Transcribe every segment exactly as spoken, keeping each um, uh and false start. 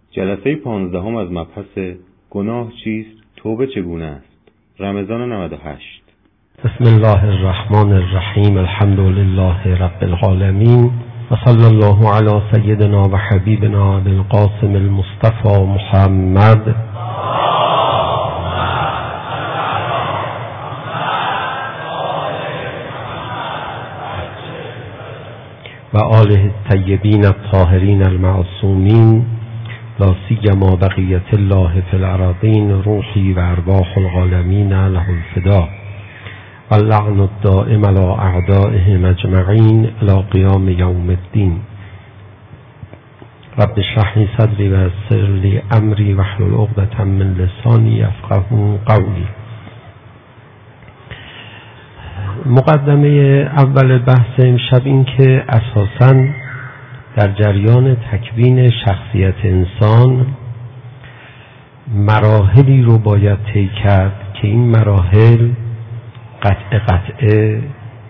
جلسه پانزدهم از مبحث گناه چیست؟ توبه چگونه است؟ رمضان نود و هشت. بسم الله الرحمن الرحیم. الحمد لله رب العالمین و صلی الله علی سیدنا و حبیبنا القاسم المصطفى محمد و آله الطیبین الطاهرین المعصومین، لا سیما بقیت الله فی الارضین، روحی و ارواح العالمین له الفدا و اللعن الدائم علی اعدائهم اجمعین الی قیام یوم الدین. رب اشرح لی صدری و یسر لی امری واحلل عقدة من لسانی یفقهوا قولی. مقدمه اول بحث امشب این که اساساً در جریان تکوین شخصیت انسان مراحلی رو باید طی کرد که این مراحل قطع قطعه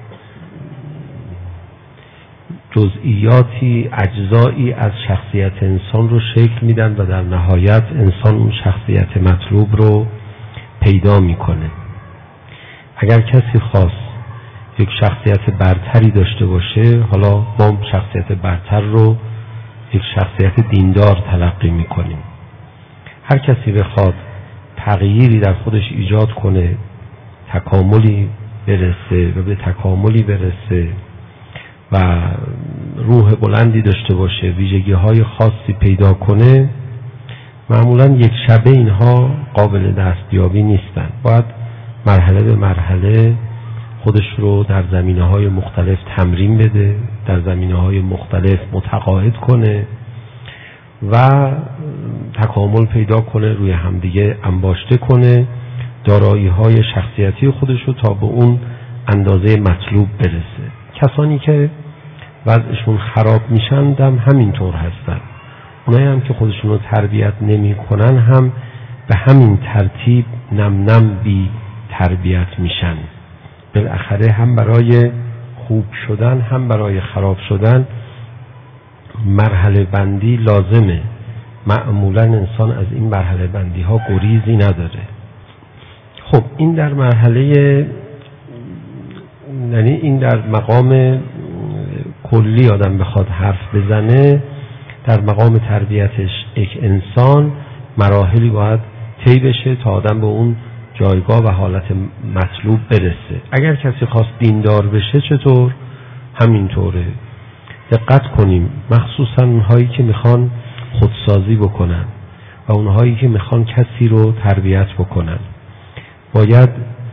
جزئیاتی اجزایی از شخصیت انسان رو شکل میدن و در نهایت انسان اون شخصیت مطلوب رو پیدا میکنه. اگر کسی خواست یک شخصیت برتری داشته باشه، حالا ما شخصیت برتر رو یک شخصیت دیندار تلقی میکنیم. هر کسی بخواد تغییری در خودش ایجاد کنه، تکاملی برسه و به تکاملی برسه و روح بلندی داشته باشه، ویژگی های خاصی پیدا کنه، معمولا یک شبه اینها قابل دستیابی نیستن. باید مرحله به مرحله خودش رو در زمینه‌های مختلف تمرین بده، در زمینه‌های مختلف متقاعد کنه و تکامل پیدا کنه، روی همدیگه انباشته کنه دارایی‌های شخصیتی خودش رو تا به اون اندازه مطلوب برسه. کسانی که وضعشون خراب میشن هم همینطور هستن. اونایی هم که خودشون رو تربیت نمی‌کنن هم به همین ترتیب نم نم بی تربیت میشن. بالاخره هم برای خوب شدن هم برای خراب شدن مرحله بندی لازمه. معمولا انسان از این مرحله بندی ها گریزی نداره. خب این در مرحله، یعنی این در مقام کلی آدم بخواد حرف بزنه، در مقام تربیتش یک انسان مراحلی باید طی بشه تا آدم به اون جایگاه و حالت مطلوب برسه. اگر کسی خواست دیندار بشه چطور؟ همینطوره. دقت کنیم، مخصوصا اونهایی که میخوان خودسازی بکنن و اونهایی که میخوان کسی رو تربیت بکنن، باید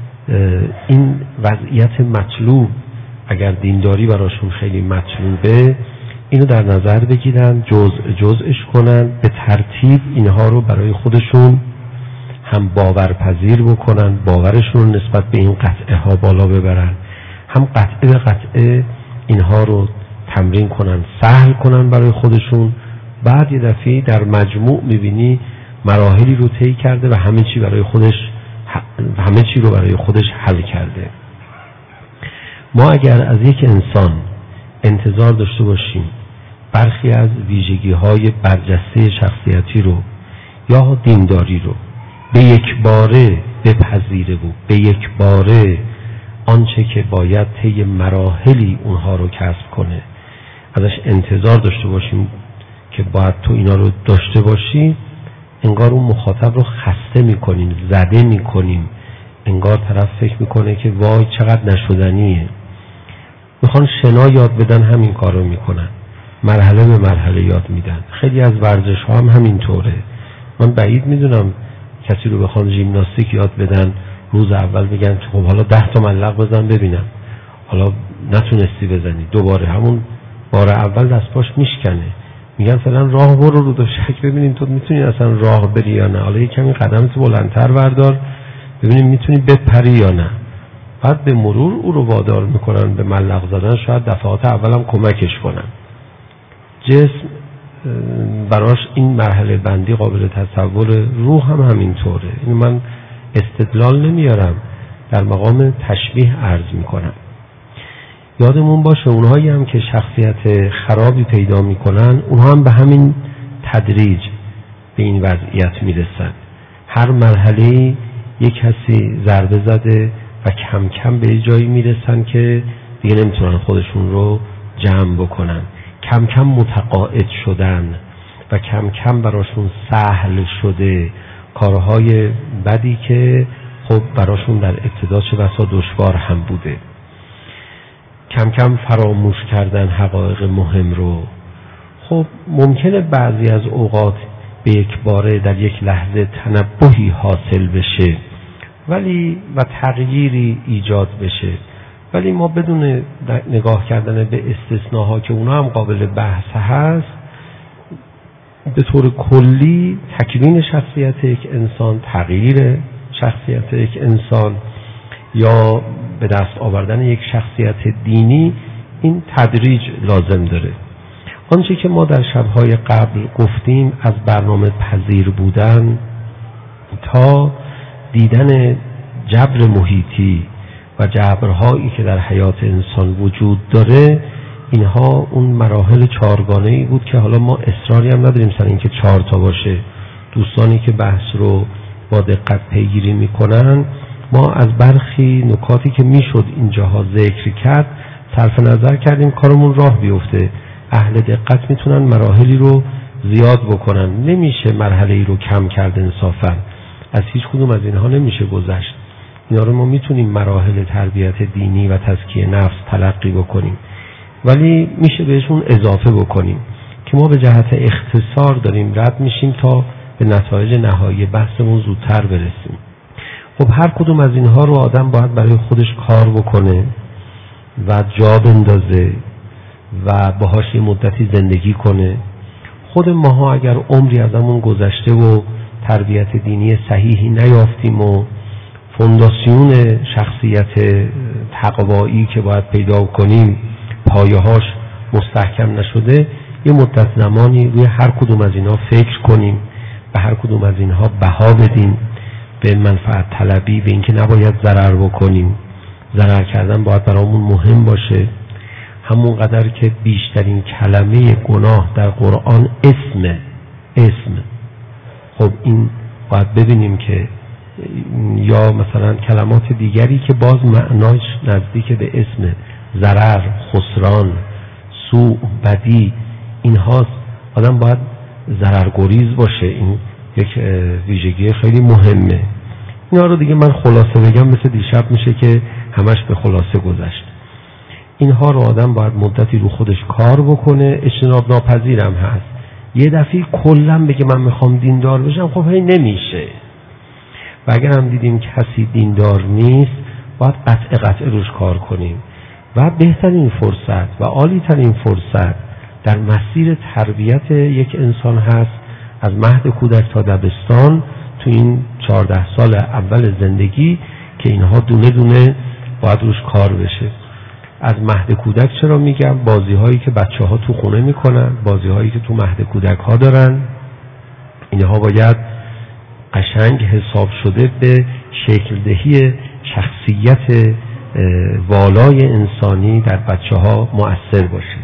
این وضعیت مطلوب، اگر دینداری براشون خیلی مطلوبه، اینو در نظر بگیرن، جزء جزءش کنن، به ترتیب اینها رو برای خودشون هم باورپذیر بکنن، باورشون رو نسبت به این قطعه ها بالا ببرن، هم قطعه به قطعه اینها رو تمرین کنن، سهل کنن برای خودشون. بعد یه دفعه در مجموع میبینی مراحلی رو طی کرده و همه چی برای خودش همه چی رو برای خودش حل کرده. ما اگر از یک انسان انتظار داشته باشیم برخی از ویژگی های برجسته شخصیتی رو یا دینداری رو به یک باره بپذیره و به یک باره آنچه که باید طی مراحلی اونها رو کسب کنه ازش انتظار داشته باشیم که باید تو اینا رو داشته باشی، انگار اون مخاطب رو خسته میکنیم، زده میکنیم، انگار طرف فکر میکنه که وای چقدر نشدنیه. میخوان شنا یاد بدن، همین کار رو میکنن، مرحله به مرحله یاد میدن. خیلی از ورزش ها هم همینطوره. من بعید میدونم کسی رو بخوان ژیمناستیک یاد بدن روز اول بگن خب حالا ده تا ملق بزن ببینم، حالا نتونستی بزنی، دوباره همون بار اول دست پاش میشکنه، میگن فعلا راه برو رو دوشک ببینیم تو میتونی اصلا راه بری یا نه، حالا یک کمی قدمت بلندتر بردار ببینیم میتونی بپری یا نه. بعد به مرور او رو وادار میکنن به ملق زدن، شاید دفعات اولم کمکش کنن. جسم براش این مرحله بندی قابل تصور، روح هم همینطوره. این من استدلال نمیارم، در مقام تشبیه عرض میکنم. یادمون باشه اونهایی هم که شخصیت خرابی پیدا میکنن، اونها هم به همین تدریج به این وضعیت میرسن. هر مرحله یک کسی ضربه زده و کم کم به جایی میرسن که دیگه نمیتونن خودشون رو جمع بکنن، کم کم متقاعد شدن و کم کم براشون سهل شده کارهای بدی که خب براشون در ابتدا چه بسا دشوار هم بوده. کم کم فراموش کردن حقایق مهم رو. خب ممکنه بعضی از اوقات به یک باره در یک لحظه تنبهی حاصل بشه ولی و تغییری ایجاد بشه، ولی ما بدون نگاه کردن به استثناها که اونا هم قابل بحث هست، به طور کلی تکوین شخصیت یک انسان، تغییر شخصیت یک انسان یا به دست آوردن یک شخصیت دینی، این تدریج لازم داره. آنچه که ما در شبهای قبل گفتیم از برنامه پذیر بودن تا دیدن جبر محیطی و جبرهایی که در حیات انسان وجود داره، اینها اون مراحل چهارگانه‌ای بود که حالا ما اصراری هم نداریم سر اینکه چهار تا باشه. دوستانی که بحث رو با دقت پیگیری میکنن، ما از برخی نکاتی که میشد اینجاها ذکر کرد صرف نظر کردیم کارمون راه بیفته. اهل دقت میتونن مراحلی رو زیاد بکنن، نمیشه مرحله‌ای رو کم کرد انصافا. از هیچ کدوم از اینها نمیشه گذشت. اینا رو ما میتونیم مراحل تربیت دینی و تزکیه نفس تلقی بکنیم، ولی میشه بهشون اضافه بکنیم که ما به جهت اختصار داریم رد میشیم تا به نتایج نهایی بحثمون زودتر برسیم. خب هر کدوم از اینها رو آدم باید برای خودش کار بکنه و جا بندازه و باهاش یه مدتی زندگی کنه. خود ماها اگر عمری ازمون گذشته و تربیت دینی صحیحی نیافتیم و فونداسیون شخصیت تقوایی که باید پیدا کنیم پایه‌هاش مستحکم نشده، یه مدت زمانی روی هر کدوم از اینها فکر کنیم، به هر کدوم از اینها بها بدیم، به منفعت طلبی، به اینکه نباید ضرر بکنیم. ضرر کردن باید برامون مهم باشه، همون قدر که بیشترین کلمه گناه در قرآن اسمه. اسم خب این باید ببینیم که یا مثلا کلمات دیگری که باز معناش نزدیک به اسم، ضرر، خسران، سوء، بدی، اینهاست. آدم باید ضررگریز باشه، این یک ویژگی خیلی مهمه. اینا رو دیگه من خلاصه بگم مثل دیشب میشه که همش به خلاصه گذشت. اینها رو آدم باید مدتی رو خودش کار بکنه، اجتناب ناپذیرم هست. یه دفعه کلا بگه من میخوام دیندار بشم، خب هی نمیشه. و اگر هم دیدیم کسی دیندار نیست، باید قطع قطع روش کار کنیم و بهترین فرصت و عالی ترین فرصت در مسیر تربیت یک انسان هست از مهد کودک تا دبستان، تو این چهارده سال اول زندگی که اینها دونه دونه باید روش کار بشه. از مهد کودک چرا میگم؟ بازی هایی که بچه ها تو خونه میکنن، بازی هایی که تو مهد کودک ها دارن، اینها باید قشنگ حساب شده به شکل دهی شخصیت والای انسانی در بچه ها مؤثر باشه.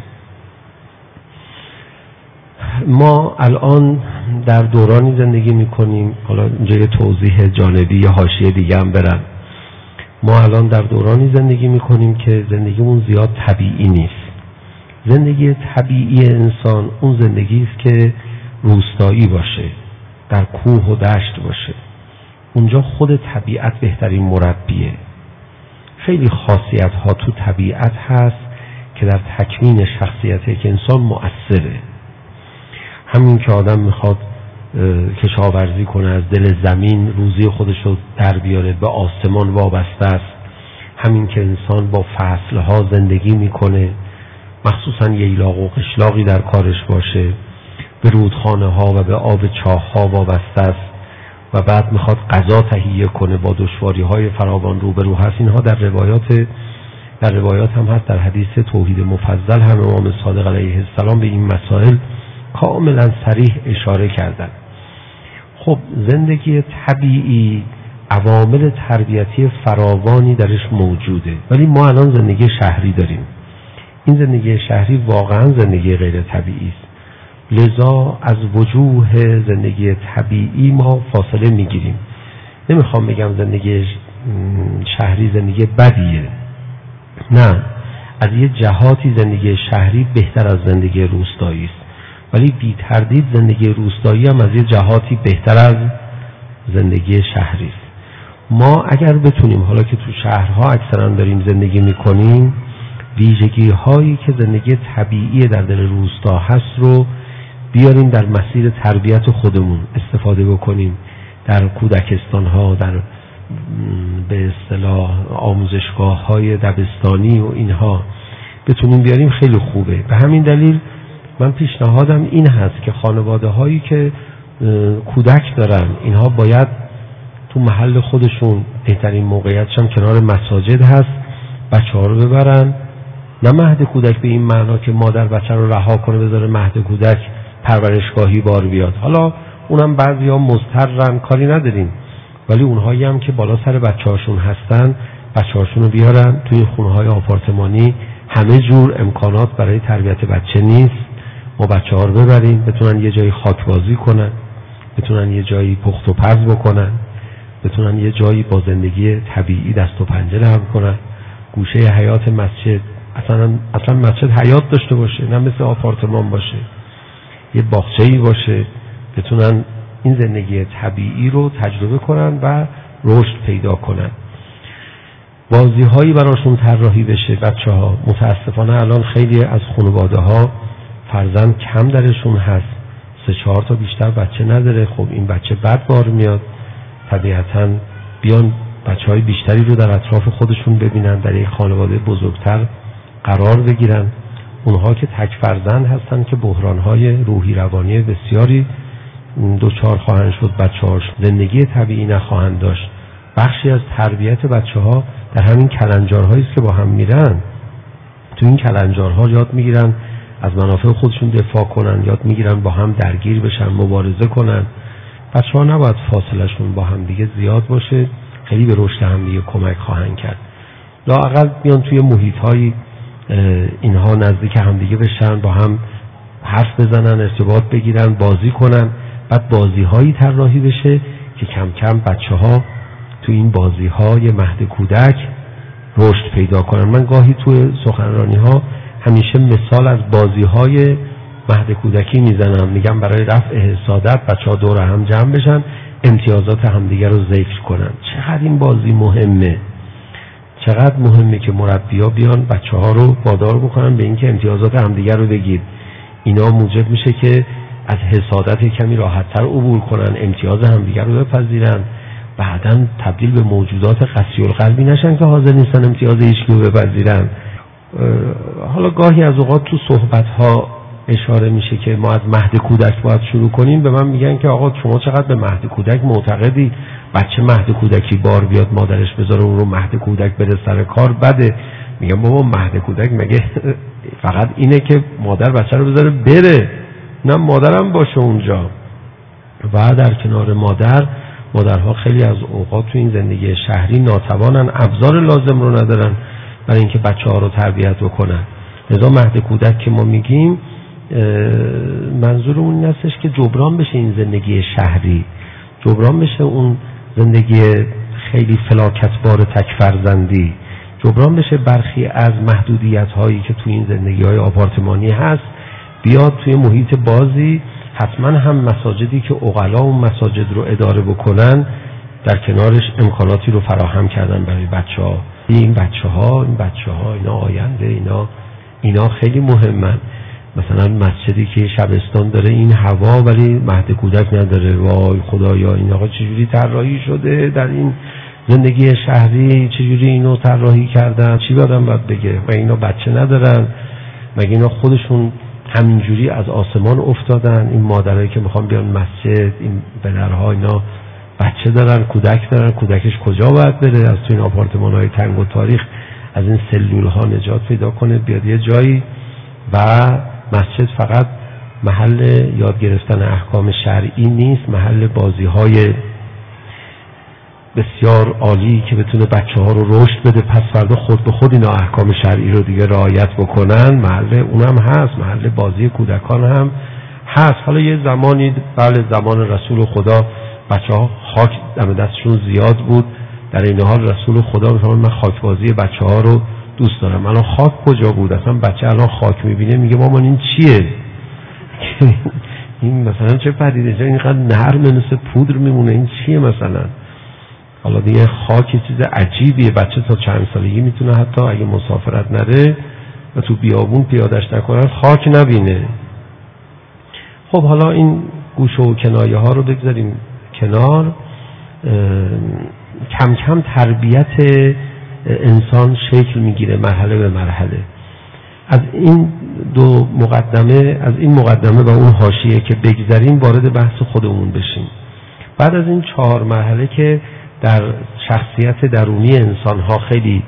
ما الان در دورانی زندگی میکنیم، حالا اینجا یه توضیح جانبی یا حاشیه دیگه هم برم. ما الان در دورانی زندگی میکنیم که زندگیمون زیاد طبیعی نیست. زندگی طبیعی انسان اون زندگی است که روستایی باشه، در کوه و دشت باشه. اونجا خود طبیعت بهترین مربیه. خیلی خاصیت ها تو طبیعت هست که در تکوین شخصیت یک انسان مؤثره. همین که آدم میخواد کشاورزی کنه، از دل زمین روزی خودش رو در بیاره، به آسمان وابسته است. همین که انسان با فصلها زندگی میکنه، مخصوصا ییلاق و قشلاقی در کارش باشه، به رودخانه ها و به آب چاه ها وابسته است و بعد میخواد غذا تهیه کنه، با دشواری های فراوان روبرو هست. اینها در روایات در روایات هم هست. در حدیث توحید مفضل هم امام صادق علیه السلام به این مسائل کاملا صریح اشاره کردن. خب زندگی طبیعی عوامل تربیتی فراوانی درش موجوده، ولی ما الان زندگی شهری داریم. این زندگی شهری واقعا زندگی غیر طبیعی است. لذا از وجوه زندگی طبیعی ما فاصله میگیریم. نمیخوام بگم زندگی شهری زندگی بدیه، نه، از یه جهاتی زندگی شهری بهتر از زندگی روستایی است، ولی بی تردید زندگی روستایی هم از یه جهاتی بهتر از زندگی شهری است. ما اگر بتونیم، حالا که تو شهرها اکثرا داریم زندگی میکنیم، ویژگی هایی که زندگی طبیعی در دل روستا هست رو بیاریم در مسیر تربیت خودمون استفاده بکنیم، در کودکستان ها، در به اصطلاح آموزشگاه های دبستانی و اینها بتونیم بیاریم، خیلی خوبه. به همین دلیل من پیشنهادم این هست که خانواده هایی که کودک دارن، اینها باید تو محل خودشون، بهترین موقعیتش هم کنار مساجد هست، بچه ها رو ببرن. نه مهد کودک به این معنا که مادر بچه رو رها کنه بذاره مهد کودک پرورشگاهی بار بیاد، حالا اونم بعضی ها مضطرن، کاری نداریم، ولی اونهایی هم که بالا سر بچه هاشون هستن، بچه هاشون رو بیارن توی خونه های آپارتمانی. همه جور امکانات برای تربیت بچه نیست، ما بچه ها رو ببریم بتونن یه جایی خاک بازی کنن، بتونن یه جایی پخت و پز بکنن، بتونن یه جایی با زندگی طبیعی دست و پنجه نرم کنن. گوشه حیات مسجد، اصلا اصلا مسجد حیات داشته باشه، نه مثل آپارتمان باشه، یه باغچه‌ای باشه، بتونن این زندگی طبیعی رو تجربه کنن و رشد پیدا کنن. بازی هایی براشون طراحی بشه. بچه ها متاسفانه الان خیلی از خانواده ها فرزند کم درشون هست، سه چهار تا بیشتر بچه نداره. خب این بچه بد بار میاد، طبیعتاً بیان بچه های بیشتری رو در اطراف خودشون ببینن، در یک خانواده بزرگتر قرار بگیرن. اونها که تک فرزند هستن که بحران های روحی روانی بسیاری دوچار خواهند شد، بچه هاش زندگی طبیعی نخواهند داشت. بخشی از تربیت بچه ها در همین کلنجارهایی است که با هم میرن. تو این کلنجارها یاد میگیرن از منافع خودشون دفاع کنن، یاد میگیرن با هم درگیر بشن، مبارزه کنن. بچه ها نباید فاصله شون با هم دیگه زیاد باشه، خیلی به رشد هم دیگه کمک خواهند کرد. لااقل بیان توی محیط های اینها نزدیک هم دیگه بشن، با هم حرف بزنن، ارتباط بگیرن، بازی کنن. بعد بازی هایی طراحی بشه که کم کم بچه ها تو این بازی های مهد کودک رشد پیدا کنن. من گاهی توی سخنرانی ها همیشه مثال از بازی های مهد کودکی میزنم، میگم برای رفع حسادت بچه ها دور هم جمع بشن، امتیازات همدیگر رو ذکر کنن. چقدر این بازی مهمه، چقدر مهمه که مربی‌ها بیان بچه ها رو وادار بکنن به اینکه امتیازات همدیگر رو بگیر. اینا موجب میشه که از حسادت کمی راحت‌تر عبور کنن، امتیاز همدیگر رو بپذیرن، بعداً تبدیل به موجودات قسی القلبی نشن که حاضر نیستن امتیاز هیچ رو بپذیرن. حالا گاهی از اوقات تو صحبت‌ها اشاره میشه که ما از مهد کودک باید شروع کنیم. به من میگن که آقا شما چقدر به مهد کودک معتقدی؟ بچه مهد کودکی بار بیاد مادرش بذاره اون رو مهد کودک بره سر کار بده. میگم بابا مهد کودک مگه فقط اینه که مادر بچه رو بذاره بره؟ نه، مادرم باشه اونجا. و در کنار مادر، مادرها خیلی از اوقات تو این زندگی شهری ناتوانن، ابزار لازم رو ندارن برای اینکه بچه ها رو تربیت بکنن. لذا مهد کودک که ما میگیم منظورمون این هستش که جبران بشه این زندگی شهری، جبران بشه اون زندگی خیلی فلاکتبار تک فرزندی، جبران بشه برخی از محدودیت هایی که توی این زندگی های آپارتمانی هست، بیاد توی محیط بازی. حتما هم مساجدی که عقلا اون مساجد رو اداره بکنن در کنارش امکاناتی رو فراهم کردن برای بچه ها. این بچه ها این بچه ها اینا آینده، اینا اینا خیلی مهمن. مثلا مسجدی که شبستان داره این هوا ولی مهد کودک نداره، وای خدایا این آقا چجوری طراحی شده در این زندگی شهری، چجوری اینو طراحی کردن؟ چی آدم باید بگه؟ و اینا بچه ندارن؟ مگه اینا خودشون همینجوری از آسمان افتادن؟ این مادرایی که میخوان بیان مسجد، این پدرها اینا بچه دارن، کودک دارن، کودکش کجا باید بره؟ از تو این آپارتمان های تنگ و تاریخ از این سلول ها نجات پیدا کنه، بیاد یه جایی. و مسجد فقط محل یاد گرفتن احکام شرعی نیست، محل بازی های بسیار عالی که بتونه بچه ها رو رشد بده، پس فردا خود به خود اینا احکام شرعی رو دیگه رعایت بکنن. محل اونم هست، محل بازی کودکان هم هست. حالا یه زمانی بله زمان رسول خدا بچه ها خاک دم دستشون زیاد بود، در این حال رسول خدا میفرماد من خاکبازی بچه ها رو دوست دارم. الان خاک کجا بود؟ اصلا بچه الان خاک میبینه میگه مامان این چیه؟ این مثلا چه پدیده جا اینقدر نرم مثل پودر میمونه، این چیه مثلا؟ حالا دیگه خاک چیز عجیبیه. بچه تا چند سالگی میتونه حتی اگه مسافرت نره و تو بیابون پیادش نکنن خاک نبینه. خب حالا این گوشه و کنایه ها رو بگذاریم کنار. کم کم تربیت انسان شکل میگیره مرحله به مرحله. از این دو مقدمه از این مقدمه و اون حاشیه که بگذاریم وارد بحث خودمون بشیم. بعد از این چهار مرحله که در شخصیت درونی انسان ها خیلی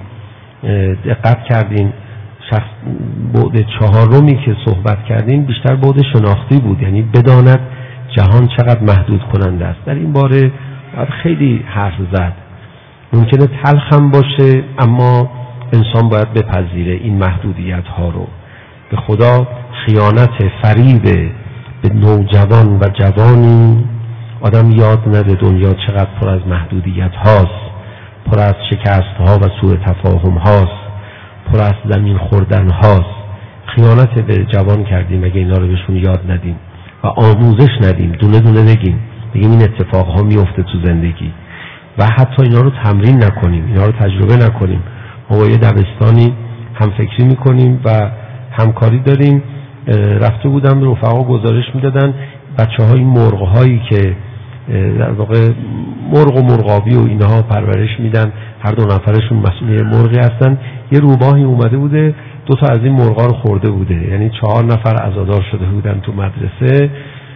دقت کردیم، شخص بعد چهارمی که صحبت کردیم بیشتر بعد شناختی بود، یعنی بداند جهان چقدر محدود کننده است. در این باره باید خیلی حرف زد. ممکنه تلخ هم باشه اما انسان باید بپذیره این محدودیت ها رو. به خدا خیانت فریب به نوجوان و جوانی آدم یاد نده دنیا چقدر پر از محدودیت هاست، پر از شکست ها و سوء تفاهم هاست، پر از زمین خوردن هاست. خیانت به جوان کردیم اگه اینا رو بهشون یاد ندیم و آموزش ندیم، دونه دونه بگیم بگیم این اتفاق ها میفته تو زندگی و حتی اینا رو تمرین نکنیم، اینا رو تجربه نکنیم. ما با یه دبستانی هم فکری میکنیم و همکاری داریم. رفته بودم به رفقا گزارش میدادن بچه های مرغ هایی که در واقع مرغ و مرغابی و اینها پرورش میدن، هر دو نفرشون مسئول مرغی هستن. یه روباهی اومده بوده دو تا از این مرغا رو خورده بوده، یعنی چهار نفر عزادار شده بودن تو مدرسه.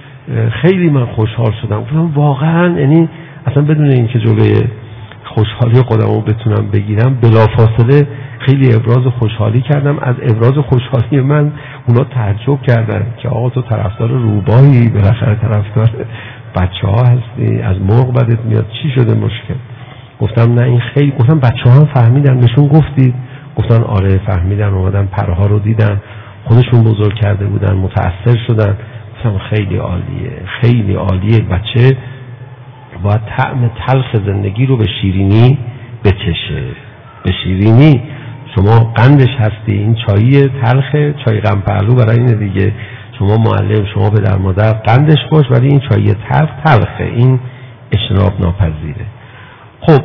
خیلی من خوشحال شدم، گفتم واقعا یعنی اصلا بدون اینکه جلوی خوشحالی خودمو بتونم بگیرم بلافاصله خیلی ابراز خوشحالی کردم. از ابراز خوشحالی من اونا تعجب کردن که آقا تو طرفدار روباهی، بالاخره طرفدار بچه ها هستی، از مرغ بدت میاد، چی شده مشکل؟ گفتم نه این خیلی، گفتم بچه ها هم فهمیدن بهشون گفتید؟ گفتن آره فهمیدن، اومدن پرها رو دیدن، خودشون بزرگ کرده بودن، متأثر شدن. گفتم خیلی عالیه، خیلی عالیه. بچه باید طعم تلخ زندگی رو به شیرینی بچشه، به شیرینی. شما قندش هستی، این چایی تلخه، چای غم پهلو برای اینه دیگه. شما معلم، شما پدر مادر قندش باش، ولی این چایی تلخ تلخه، این اجتناب ناپذیره. خب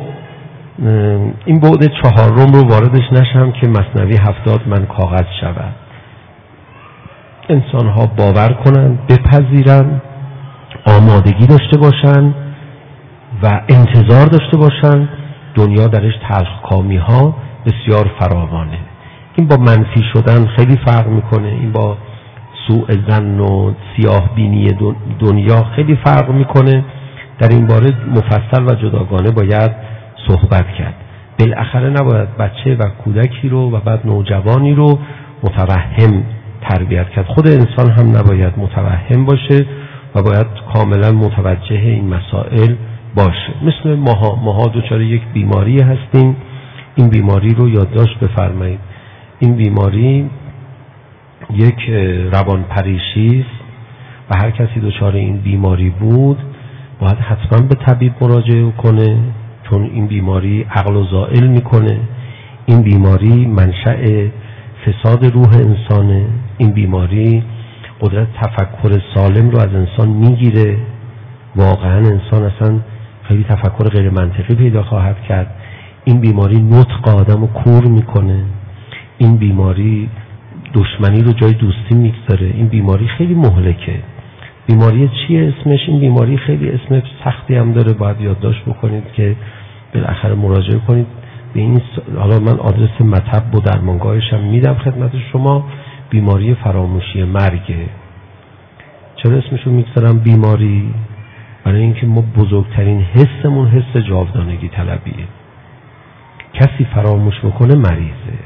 این بعد چهارم رو واردش نشم که مثنوی هفتاد من کاغذ شود. انسان ها باور کنن، بپذیرن، آمادگی داشته باشن و انتظار داشته باشن. دنیا درش تلخکامی ها بسیار فراوانه. این با منفی شدن خیلی فرق میکنه، این با سوء ظن و سیاه بینی دنیا خیلی فرق میکنه. در این باره مفصل و جداگانه باید صحبت کرد. بالاخره نباید بچه و کودکی رو و بعد نوجوانی رو متوهم تربیت کرد. خود انسان هم نباید متوهم باشه و باید کاملا متوجه این مسائل باشه. مثل ماها ماها دچار یک بیماری هستیم. این بیماری رو یادداشت بفرمایید. این بیماری یک روان پریشی است و هر کسی دچار این بیماری بود باید حتما به طبیب مراجعه کنه، چون این بیماری عقل و زائل میکنه. این بیماری منشأ فساد روح انسانه. این بیماری قدرت تفکر سالم رو از انسان میگیره. واقعا انسان اصلا خیلی تفکر غیر منطقی پیدا خواهد کرد. این بیماری نطق آدم رو کور میکنه. این بیماری دشمنی رو جای دوستی میگذاره. این بیماری خیلی مهلکه. بیماری چیه اسمش؟ این بیماری خیلی اسم سختی هم داره، باید یادداشت بکنید که بالاخره مراجعه کنید به این. حالا من آدرس مطب و درمانگاهش هم میدم خدمت شما. بیماری فراموشی مرگه. چرا اسمشو میگذارم بیماری؟ برای اینکه ما بزرگترین حسمون حس جاودانگی طلبیه. کسی فراموش بکنه مریضه،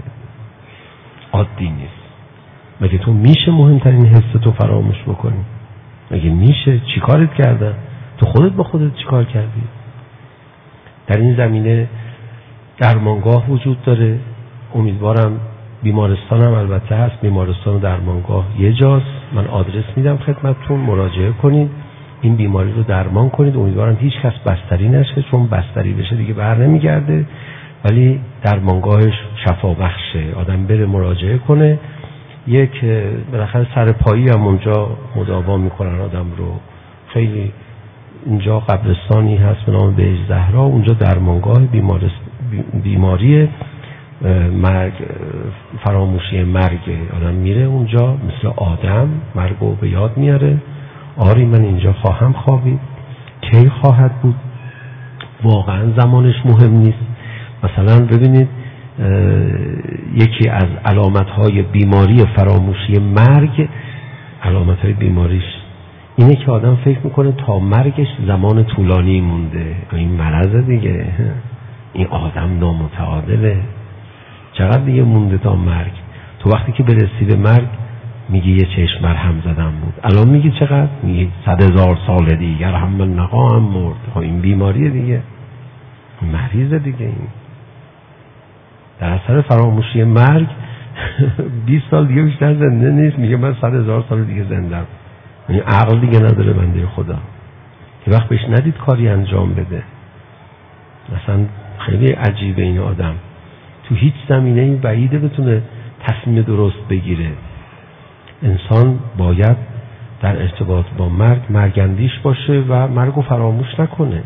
عادی نیست. مگه تو میشه مهمترین حس تو فراموش بکنی؟ مگه میشه؟ چی کارت کردن؟ تو خودت با خودت چی کار کردی؟ در این زمینه درمانگاه وجود داره. امیدوارم بیمارستان هم البته هست، بیمارستان و درمانگاه یه جاست. من آدرس میدم خدمتتون، مراجعه کنید، این بیماری رو درمان کنید. امیدوارم هیچ کس بستری نشه، چون بستری بشه دیگه بر نمیگرده، ولی درمانگاهش شفا بخشه. آدم بره مراجعه کنه، یک بالاخره سرپایی هم اونجا مداوا میکنن آدم رو. خیلی اینجا قبرستانی هست به نام بهشت زهرا، اونجا درمانگاه بیماری مرگ، فراموشی مرگ. آدم میره اونجا مثل آدم مرگو به یاد میاره. آری من اینجا خواهم خوابید، کی خواهد بود، واقعا زمانش مهم نیست. مثلا ببینید یکی از علامتهای بیماری فراموشی مرگ، علامتهای بیماریش اینه که آدم فکر میکنه تا مرگش زمان طولانی مونده. این مرض دیگه، این آدم نامتعادله، چقدر دیگه مونده تا مرگ. تو وقتی که برسی به مرگ میگی یه چشم مرهم زدم بود، الان میگی چقدر؟ میگی صد هزار سال دیگر هم من نخواهم مرد. این بیماریه دیگه، مریض دیگه. این در اثر فراموشی مرگ بیست سال دیگه بیشتر زنده نیست، میگه من صد هزار سال دیگه زندم. این عقل دیگه نداره بنده خدا. یه وقت بهش ندید کاری انجام بده. مثلا خیلی عجیبه این آدم، تو هیچ زمینه این بعیده بتونه تصمیم درست بگیره. انسان باید در ارتباط با مرگ مرگندیش باشه و مرگو فراموش نکنه.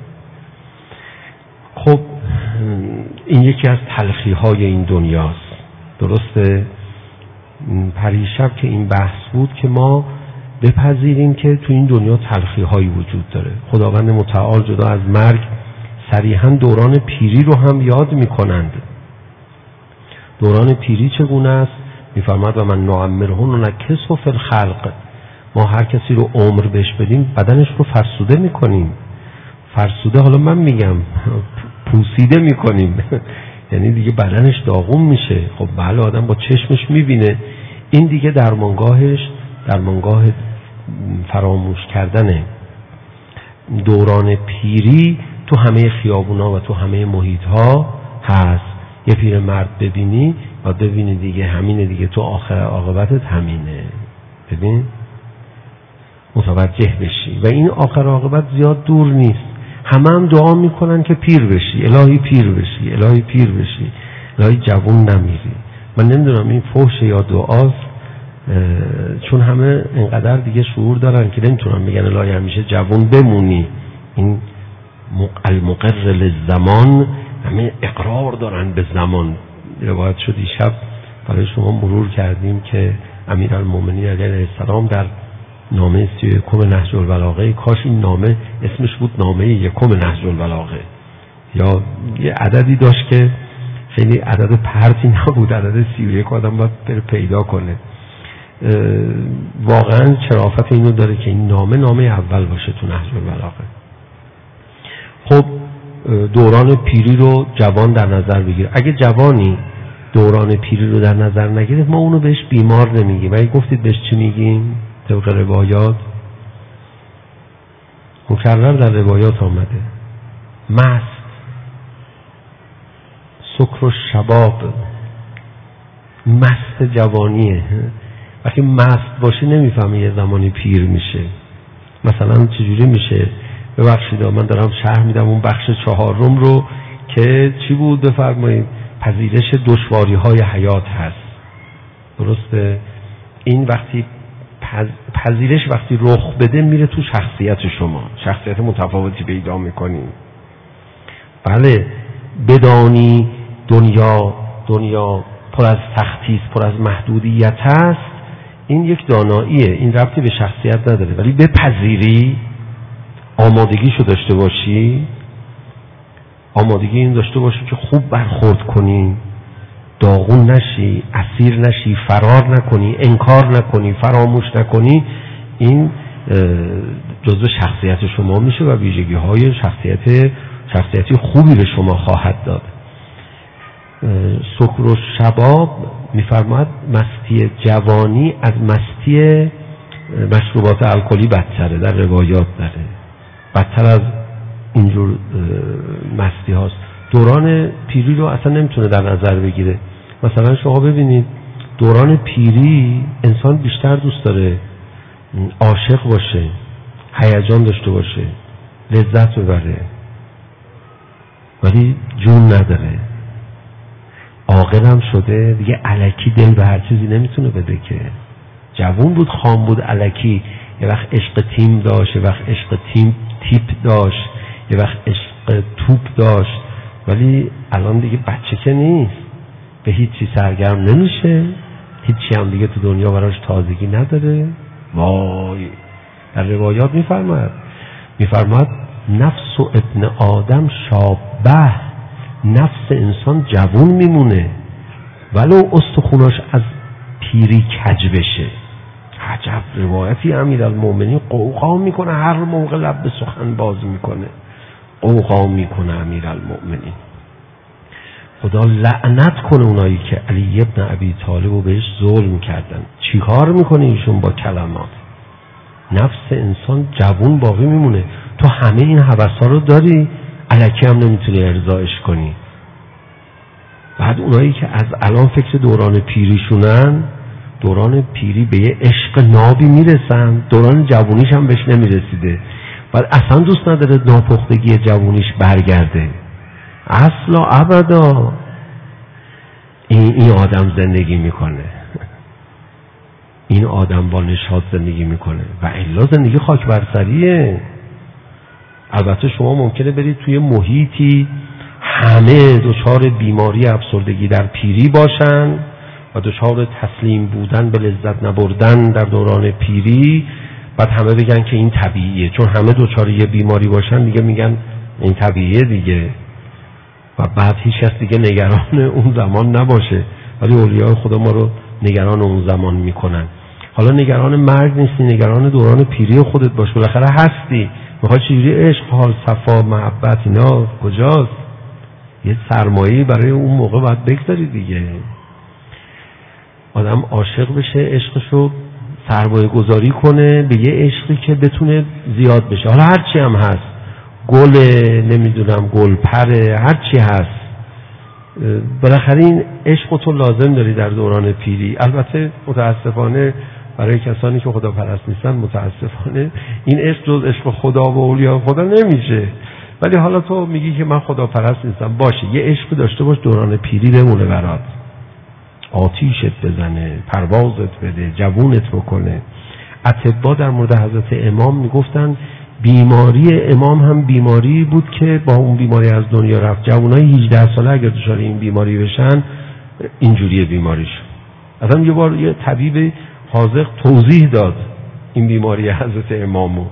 خب این یکی از تلخی های این دنیاست. درسته؟ پریشب که این بحث بود که ما بپذیریم که تو این دنیا تلخی هایی وجود داره. خداوند متعال جدا از مرگ صریحاً دوران پیری رو هم یاد میکنند. دوران پیری چگونه است؟ میفرماد و من نعمره ننکسه فی الخلق. ما هر کسی رو عمر بهش بدیم بدنش رو فرسوده میکنیم. فرسوده، حالا من میگم پوسیده میکنیم یعنی دیگه بدنش داغون میشه. خب بله، آدم با چشمش میبینه. این دیگه درمانگاهش درمانگاه فراموش کردنه. دوران پیری تو همه خیابونا و تو همه محیط ها هست. یه پیر مرد ببینی و ببینی دیگه همینه دیگه، تو آخر عاقبتت همینه. ببین متوجه بشی و این آخر عاقبت زیاد دور نیست. همه هم دعا میکنن که پیر بشی، الهی پیر بشی، الهی پیر بشی، الهی جوون نمیری. من نمیدونم این فحش یا دعاست، چون همه اینقدر دیگه شعور دارن که نمیتونن بگن الهی همیشه جوون بمونی. این المقر للزمان، همه اقرار دارن به زمان. روایت شد دیشب برای شما مرور کردیم که امیرالمومنین علیه السلام در نامه سی و یکم نهج البلاغه، کاش این نامه اسمش بود نامه یکم نهج البلاغه، یا یه عددی داشت که خیلی عدد پرتی نبود، عدد سی و یک آدم باید بره پیدا کنه. واقعا شرافت اینو داره که این نامه نامه اول باشه تو نهج البلاغه. خب دوران پیری رو جوان در نظر بگیر. اگه جوانی دوران پیری رو در نظر نگیره، ما اونو بهش بیمار نمیگیم. اگه گفتید بهش چی میگیم؟ طبق روایات مکرر در روایات آمده مست، سکر و شباب، مست جوانیه. وقتی مست باشی نمیفهمی یه زمانی پیر میشه. مثلا چجوری میشه؟ ببخشید من دارم شرح میدم اون بخش چهارم رو که چی بود بفرمایید، پذیرش دشواری های حیات هست. درسته؟ این وقتی پذیرش وقتی رخ بده میره تو شخصیت شما، شخصیت متفاوتی پیدا میکنی. بله، بدانی دنیا دنیا پر از سختی است، پر از محدودیت است، این یک داناییه، این ربطی به شخصیت نداره. ولی بپذیری، آمادگیشو داشته باشی، آمادگی این داشته باشی که خوب برخورد کنی، داغون نشی، اسیر نشی، فرار نکنی، انکار نکنی، فراموش نکنی. این جزو شخصیت شما میشه و ویژگی های شخصیت شخصیتی خوبی به شما خواهد داد. سکر و شباب میفرماد مستی جوانی از مستی مشروبات الکلی بدتره، در روایات داره، بدتر از اینجور مستی هاست. دوران پیری رو اصلا نمیتونه در نظر بگیره. مثلا شما ببینید دوران پیری انسان بیشتر دوست داره عاشق باشه، هیجان داشته باشه، لذت ببره، ولی جون نداره. عاقل هم شده دیگه، الکی دل به هر چیزی نمیتونه بده که. جوون بود، خام بود، الکی یه وقت عشق تیم داشت، یه وقت عشق تیم تیپ داشت، یه وقت عشق توپ داشت، ولی الان دیگه بچه که نیست، به هیچی سرگرم نمیشه، هیچی هم دیگه تو دنیا براش تازگی نداره. وای، در روایات میفرماد میفرماد نفس و ابن آدم شابه، نفس انسان جوون میمونه ولو استخوناش از پیری کج بشه. عجب روایتی امیرالمومنین. قوقا میکنه هر موقع لب به سخن باز میکنه، قوقا میکنه امیرالمومنین. خدا لعنت کنه اونایی که علی ابن ابی طالب رو بهش ظلم کردن. چی کار میکنه ایشون با کلمات؟ نفس انسان جوون باقی میمونه. تو همه این هوسا رو داری، الکی هم نمیتونی ارضایش کنی. بعد اونایی که از الان فکر دوران پیریشونن، دوران پیری به یه عشق نابی میرسن، دوران جوونیش هم بهش نمیرسیده، بعد اصلا دوست نداره ناپختگی جوونیش برگرده. اصلا ابدا این, این آدم زندگی میکنه، این آدم با نشاط زندگی میکنه و الا زندگی خاک بر سریه. البته شما ممکنه برید توی محیطی همه دچار بیماری افسردگی در پیری باشن و دچار تسلیم بودن به لذت نبردن در دوران پیری، بعد همه بگن که این طبیعیه، چون همه دچار یه بیماری باشن دیگه میگن این طبیعیه دیگه، و بعد هیچ کس دیگه نگران اون زمان نباشه. ولی اولیاء خدا ما رو نگران اون زمان میکنن. حالا نگران مرگ نیستی، نگران دوران پیری خودت باش، بالاخره هستی. میخوای چجوری عشق، حال، صفا، محبت اینا کجاست؟ یه سرمایه‌ای برای اون موقع باید بگذاری دیگه. آدم عاشق بشه، عشقشو سرمایه گذاری کنه به یه عشقی که بتونه زیاد بشه. حالا هر چی هم هست، گل نمیدونم گل پره، هر چی هست، بالاخره این عشق تو لازم داری در دوران پیری. البته متاسفانه برای کسانی که خدا پرست نیستن، متاسفانه این عشق جز عشق خدا و اولیاء خدا نمیشه. ولی حالا تو میگی که من خدا پرست نیستم، باشه یه عشق داشته باش دوران پیری بمونه برات، آتیشت بزنه، پروازت بده، جوونت بکنه. اطباء در مورد حضرت امام میگفتن بیماری امام هم بیماری بود که با اون بیماری از دنیا رفت. جوانای هجده ساله اگر دچار این بیماری بشن اینجوریه بیماریش. اصلا یه بار یه طبیب حاذق توضیح داد این بیماری حضرت امامو،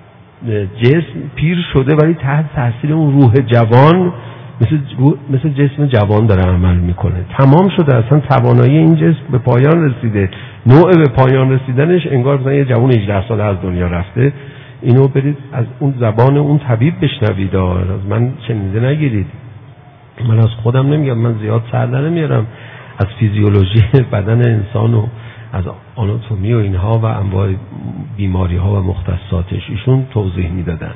جسم پیر شده ولی تحت تاثیر اون روح جوان مثل مثل جسم جوان داره عمل میکنه، تمام شده، اصلا توانایی این جسم به پایان رسیده، نوع به پایان رسیدنش انگار مثلا یه جوان هجده ساله از دنیا رفته. اینو برید از اون زبان اون طبیب بشنوید، از من شنیده نگیرید. من از خودم نمیگم، من زیاد سر نمیارم از فیزیولوژی بدن انسان و از آناتومی و اینها و انواع بیماری ها و مختصاتش ایشون توضیح میدادن.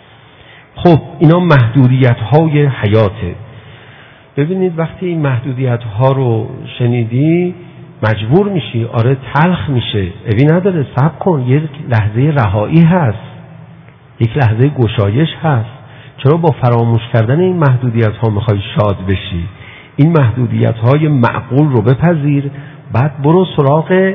خب اینا محدودیت های حیاته. ببینید وقتی این محدودیت ها رو شنیدی مجبور میشی، آره تلخ میشه، اوی نداره، صبر کن، یک لحظه رهایی هست، یک لحظه گشایش هست. چرا با فراموش کردن این محدودیت ها میخوای شاد بشی؟ این محدودیت های معقول رو بپذیر، بعد برو سراغ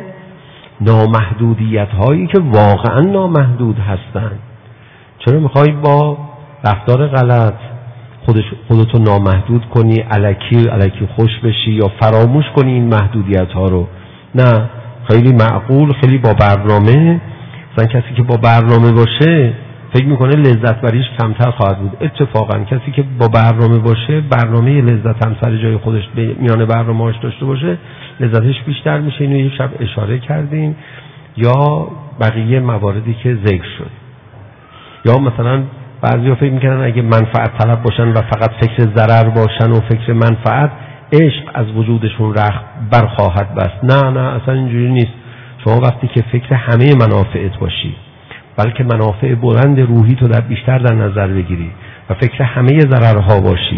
نامحدودیت هایی که واقعا نامحدود هستن. چرا میخوای با رفتار غلط خودش خودتو نامحدود کنی، الکی الکی خوش بشی یا فراموش کنی این محدودیت ها رو؟ نه، خیلی معقول، خیلی با برنامه. مثلا کسی که با برنامه باشه فکر میکنه لذت بریش کمتر خواهد بود. اتفاقا کسی که با برنامه باشه، برنامه لذت هم سر جای خودش میانه برنامه‌اش داشته باشه، لذتش بیشتر میشه. اینو یه شب اشاره کردیم. یا بقیه مواردی که ذکر شد. یا مثلا بعضیا فکر میکنن اگه منفعت طلب باشن و فقط فکر ضرر باشن و فکر منفعت، عشق از وجودشون رخت برخواهد بست. نه نه، اصلا اینجوری نیست. شما وقتی که فکر همه منافعت باشی، بلکه منافع بلند روحی تو در بیشتر در نظر بگیری و فکر همه ضررها باشی،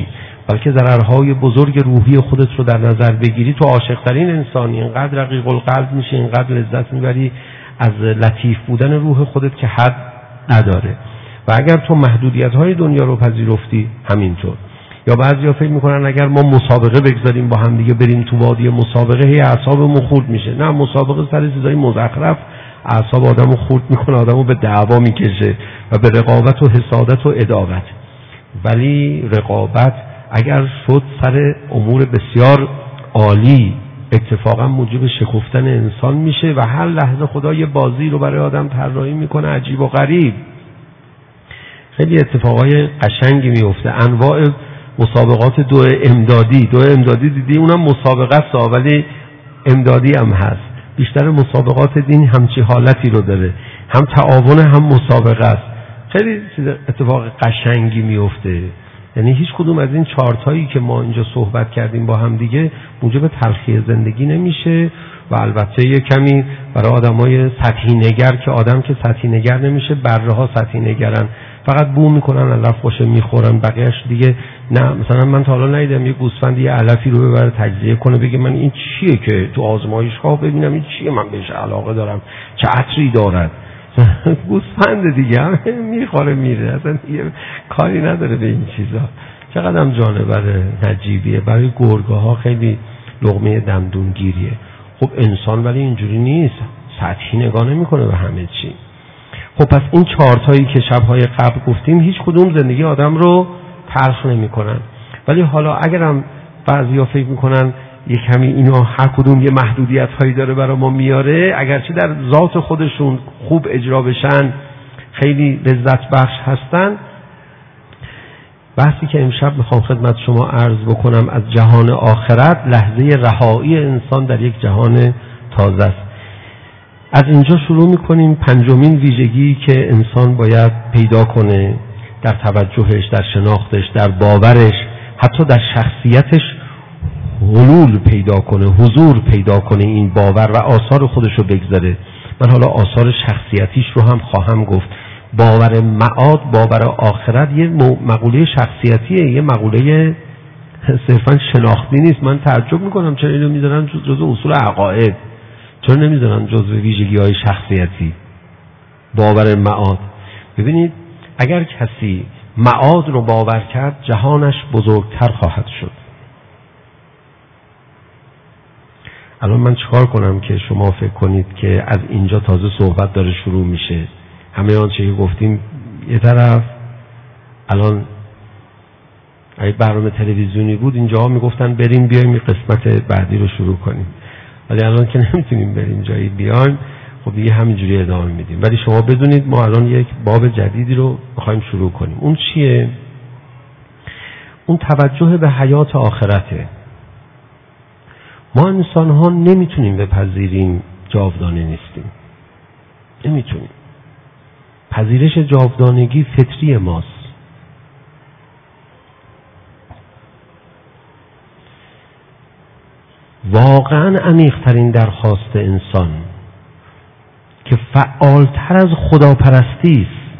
بلکه ضررهای بزرگ روحی خودت رو در نظر بگیری، تو عاشق‌ترین انسانی، اینقدر رقیق القلب میشه، اینقدر لذت میبری از لطیف بودن روح خودت که حد نداره. و اگر تو محدودیت‌های دنیا رو پذیرفتی همینطور. یا بعضیا فکر میکنن اگر ما مسابقه بگذاریم با هم دیگه بریم تو وادی مسابقه، هی اعصابمون خورد میشه. نه، مسابقه سر چیزای مزخرف اعصاب آدمو خورد میکنه، آدمو به دعوا میکشه و به رقابت و حسادت و عداوت. ولی رقابت اگر شد سر امور بسیار عالی، اتفاقا موجب شکفتن انسان میشه و هر لحظه خدا یه بازی رو برای آدم طراحی میکنه عجیب و غریب. خیلی اتفاقای قشنگی میفته. انواع مسابقات دو امدادی، دو امدادی دیدی اونم مسابقه است ولی امدادی هم هست. بیشتر مسابقات دین همچی حالتی رو داره، هم تعاون هم مسابقه است. خیلی اتفاق قشنگی میفته. یعنی هیچ کدوم از این چارتایی که ما اینجا صحبت کردیم با هم دیگه موجب تلخی زندگی نمیشه و البته یه کمی برای آدمای سطحی نگر که آدم که سطحی نگر نمیشه، بره ها سطحی نگرن، فقط بو میکنن، علف خوشه میخورن، بقیهش دیگه نه. مثلا من تا حالا ندیدم یه گوسفند یه علفی رو ببره تجزیه کنه بگه من این چیه که تو آزمایشگاه ببینم این چیه من بهش علاقه دارم، چه عطری دارد. گوسفند دیگه هم میخوره میره، اصلا یه کاری نداره به این چیزا. چقدر هم جانور نجیبیه. برای گرگه ها خیلی لقمه دندونگیریه. خب انسان ولی اینجوری نیست، سطحی نگاه نمیکنه به همه چی. خب پس این چارتایی که شبهای قبل گفتیم هیچ کدوم زندگی آدم رو تلخ نمیکنن. ولی حالا اگرم بعضیا فکر میکنن یک کمی اینا هر کدوم یه محدودیت هایی داره برای ما میاره، اگرچه در ذات خودشون خوب اجرا بشن خیلی لذت بخش هستن. بحثی که امشب میخوام خدمت شما عرض بکنم از جهان آخرت، لحظه رهایی انسان در یک جهان تازه است. از اینجا شروع میکنیم. پنجمین ویژگی که انسان باید پیدا کنه در توجهش، در شناختش، در باورش، حتی در شخصیتش حلول پیدا کنه، حضور پیدا کنه این باور و آثار خودش رو بگذاره. من حالا آثار شخصیتیش رو هم خواهم گفت. باور معاد، باور آخرت یه مقوله شخصیتیه، یه مقوله صرفا شناختی نیست. من تعجب میکنم چرا اینو میذارن جزء اصول عقاید، چرا نمیذارن جزء ویژگی های شخصیتی. باور معاد، ببینید اگر کسی معاد رو باور کرد جهانش بزرگتر خواهد شد. الان من چیکار کنم که شما فکر کنید که از اینجا تازه صحبت داره شروع میشه؟ همه آنچه که گفتیم یه طرف، الان اگه برنامه تلویزیونی بود اینجا میگفتن بریم بیایم این قسمت بعدی رو شروع کنیم، ولی الان که نمیتونیم بریم جایی بیایم، خب دیگه همینجوری ادامه میدیم. ولی شما بدونید ما الان یک باب جدیدی رو میخوایم شروع کنیم. اون چیه؟ اون توجه به حیات آخرته. ما انسان ها نمیتونیم بپذیریم جاودانه نیستیم، نمیتونیم. پذیرش جاودانگی فطری ماست. واقعا عمیق‌ترین درخواست انسان که فعالتر از خداپرستی است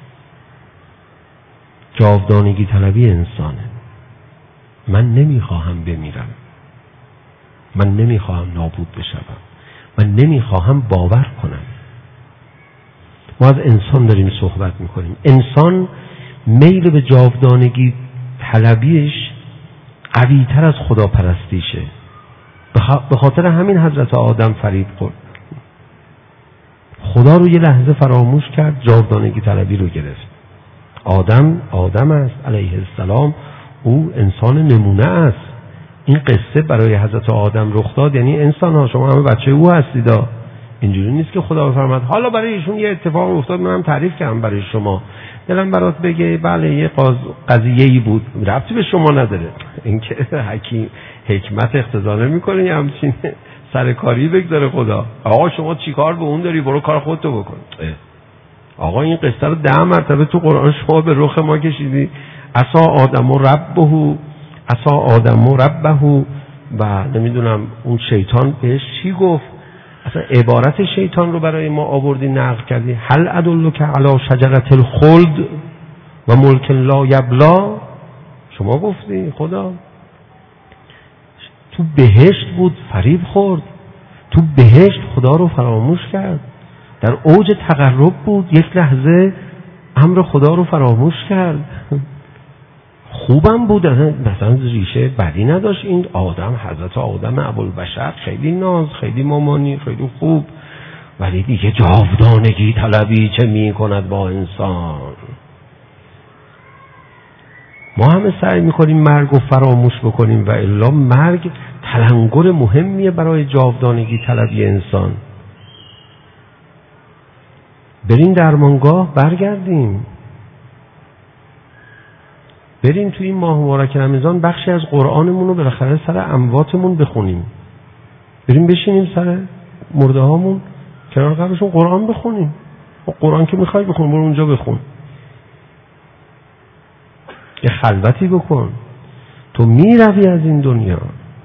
جاودانگی طلبی انسانه. من نمیخواهم بمیرم، من نمیخواهم نابود بشوم، من نمیخواهم باور کنم. ما از انسان داریم صحبت میکنیم. انسان میل به جاودانگی طلبیش قوی‌تر از خداپرستیشه. به خاطر همین حضرت آدم فریب خورد، خدا رو یه لحظه فراموش کرد، جاودانگی طلبی رو گرفت. آدم آدم است علیه السلام، او انسان نمونه است. این قصه برای حضرت آدم رخ داد، یعنی انسان ها شما همه بچه او هستیدا. اینجوری نیست که خدا بفرماد حالا برای ایشون یه اتفاق افتاد منم تعریف کردم برای شما، دلم برات بگه بله یه قضیه‌ای بود، ربطی به شما نداره. اینکه حکیم حکمت اقتضا نمی‌کنه یه همچین سرکاری بگذاره خدا. آقا شما چیکار به اون داری، برو کار خودتو بکن. آقا این قصه رو ده مرتبه تو قرآن شما به رخ ما کشیدی. عصا آدم و ربه، عصا آدم و ربه، و نمیدونم اون شیطان بهش چی گفت. اصلا عبارت شیطان رو برای ما آوردی نقل کردی. هل ادلک علی شجرة الخلد و ملک لا یبلا. شما گفتی خدا. تو بهشت بود فریب خورد، تو بهشت خدا رو فراموش کرد، در اوج تقرب بود یک لحظه امر خدا رو فراموش کرد. خوبم بود، مثلا ریشه بدی نداشت این آدم، حضرت آدم ابوالبشر، خیلی ناز، خیلی مامانی، خیلی خوب، ولی دیگه جاودانگی طلبی چه می کند با انسان. ما همه سعی میکنیم مرگ رو فراموش بکنیم و الا مرگ تلنگر مهمیه برای جاودانگی طلبی انسان. بریم درمانگاه برگردیم، بریم توی این ماه مبارک رمضان بخشی از قرآنمون رو بالاخره سر امواتمون بخونیم، بریم بشینیم سر مرده هامون کنار قبرشون قرآن بخونیم. قرآن که میخوای بخون، برو اونجا بخون، یه خلوتی بکن، تو میروی از این دنیا.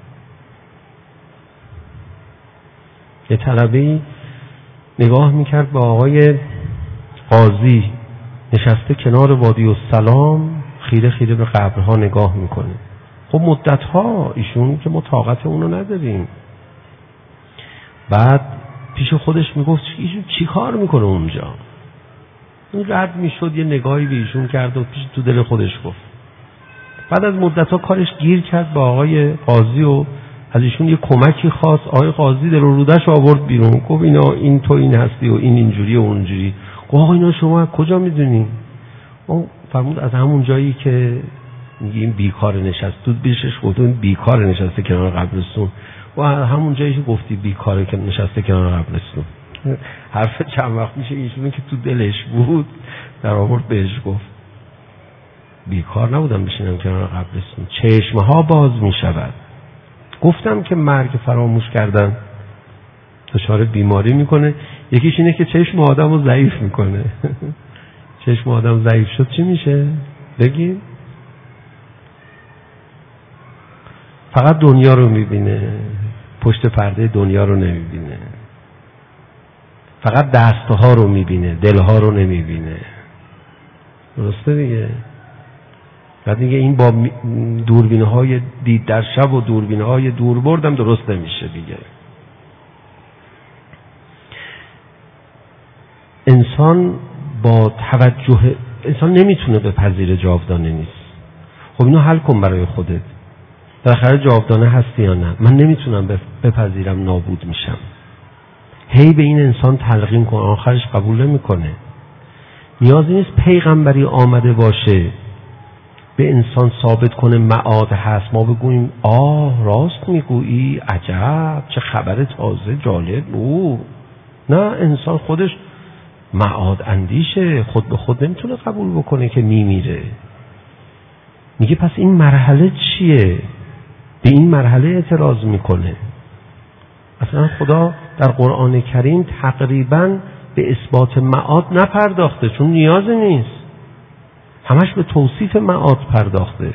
یه طلبه‌ای نگاه میکرد با آقای قاضی نشسته کنار وادی السلام، خیره خیره به قبرها نگاه میکنه. خب مدتها ایشون که ما طاقت اونو نداریم. بعد پیش خودش میگفت ایشون چی کار میکنه اونجا؟ این رد میشد یه نگاهی به ایشون کرد و پیش تو دل خودش گفت. بعد از مدتها کارش گیر کرد با آقای قاضی و از ایشون یه کمکی خواست. آقای قاضی دل و رودش آورد بیرون، گفت اینا این تو این هستی و این اینجوری و اونجوری. گفت آقا اینا شما کجا میدونی؟ اون فرمود از همون جایی که میگیم بیکار نشست، تو بیشش گفتون بیکار نشسته کنار قبرستون، و همون جایی که گفتی بیکاره که نشسته کنار قبرستون. حرف چند وقت میشه ایشون که تو دلش بود در آورد بهش گفت بیکار نبودم بشینم کنار قبرستون، چشمه ها باز میشود. گفتم که مرگ فراموش کردن دچار بیماری میکنه، یکیش اینه که چشم آدم رو ضعیف میکنه. چشم آدم ضعیف شد چی میشه؟ بگیم فقط دنیا رو میبینه، پشت پرده دنیا رو نمیبینه، فقط دستها رو میبینه، دلها رو نمیبینه. درسته دیگه؟ بعد دیگه این با دوربینه های دید در شب و دوربینه های دور بردم درست نمیشه دیگه. انسان با توجه، انسان نمیتونه بپذیره جاودانه نیست. خب اینو حل کن برای خودت، بالاخره جاودانه هستی یا نه؟ من نمیتونم بپذیرم نابود میشم. هی به این انسان تلقین کن، آخرش قبول نمیکنه. نیازی نیست پیغمبری آمده باشه به انسان ثابت کنه معاد هست، ما بگوییم آه راست میگویی، عجب چه خبر تازه جالب. او نه، انسان خودش معاد اندیشه، خود به خود نمیتونه قبول بکنه که میمیره. میگه پس این مرحله چیه؟ به این مرحله اعتراض میکنه. اصلا خدا در قرآن کریم تقریبا به اثبات معاد نپرداخته، چون نیازی نیست، همش به توصیف معاد پرداخته.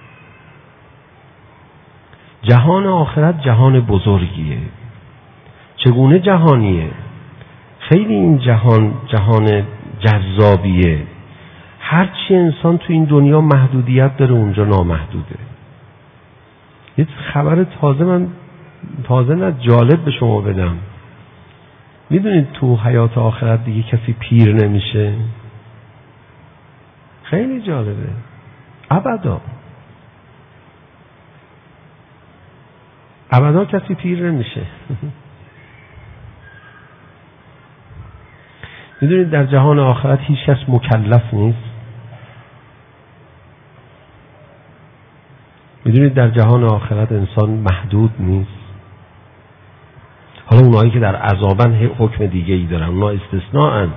جهان آخرت جهان بزرگیه. چگونه جهانیه؟ خیلی این جهان جهان جذابیه. هرچی انسان تو این دنیا محدودیت داره اونجا نامحدوده. یه خبر تازه من تازه نه جالب به شما بدم. میدونید تو حیات آخرت دیگه کسی پیر نمیشه؟ خیلی جالبه. ابدا ابدا کسی پیر نمیشه. میدونید در جهان آخرت هیچ کس مکلف نیست. میدونید در جهان آخرت انسان محدود نیست. حالا اونایی که در عذابن حکم دیگه ای دارن، اونا استثناءن.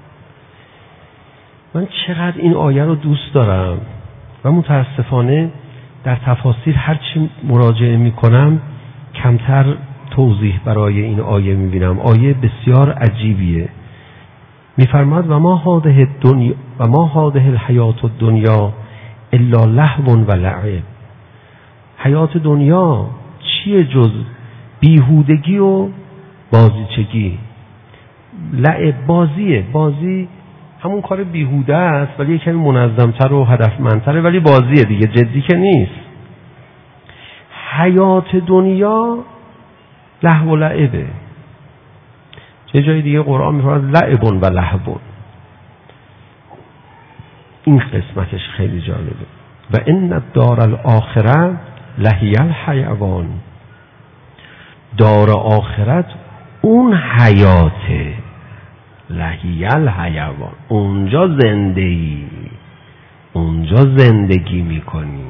من چقدر این آیه رو دوست دارم و متاسفانه در تفاسیر هرچی مراجعه میکنم کمتر توضیح برای این آیه میبینم. آیه بسیار عجیبیه. میفرماد و ما هاده الدنیا و ما هاده الحیات الدنیا الا لهو و لعب. حیات دنیا چیه جز بیهودگی و بازیچگی؟ لعب بازیه. بازی همون کار بیهوده است ولی یکمی منظمتر و هدفمندتره، ولی بازیه دیگه، جدی که نیست. حیات دنیا لهو و لعبه. چه جای دیگه قرآن میفرماید لعبون و لهبون. این قسمتش خیلی جالبه. و ان الدار الاخره لهی الحیوان. دار آخرت اون حیاته، لهی الحیوان، اونجا زنده ای، اونجا زندگی میکنی.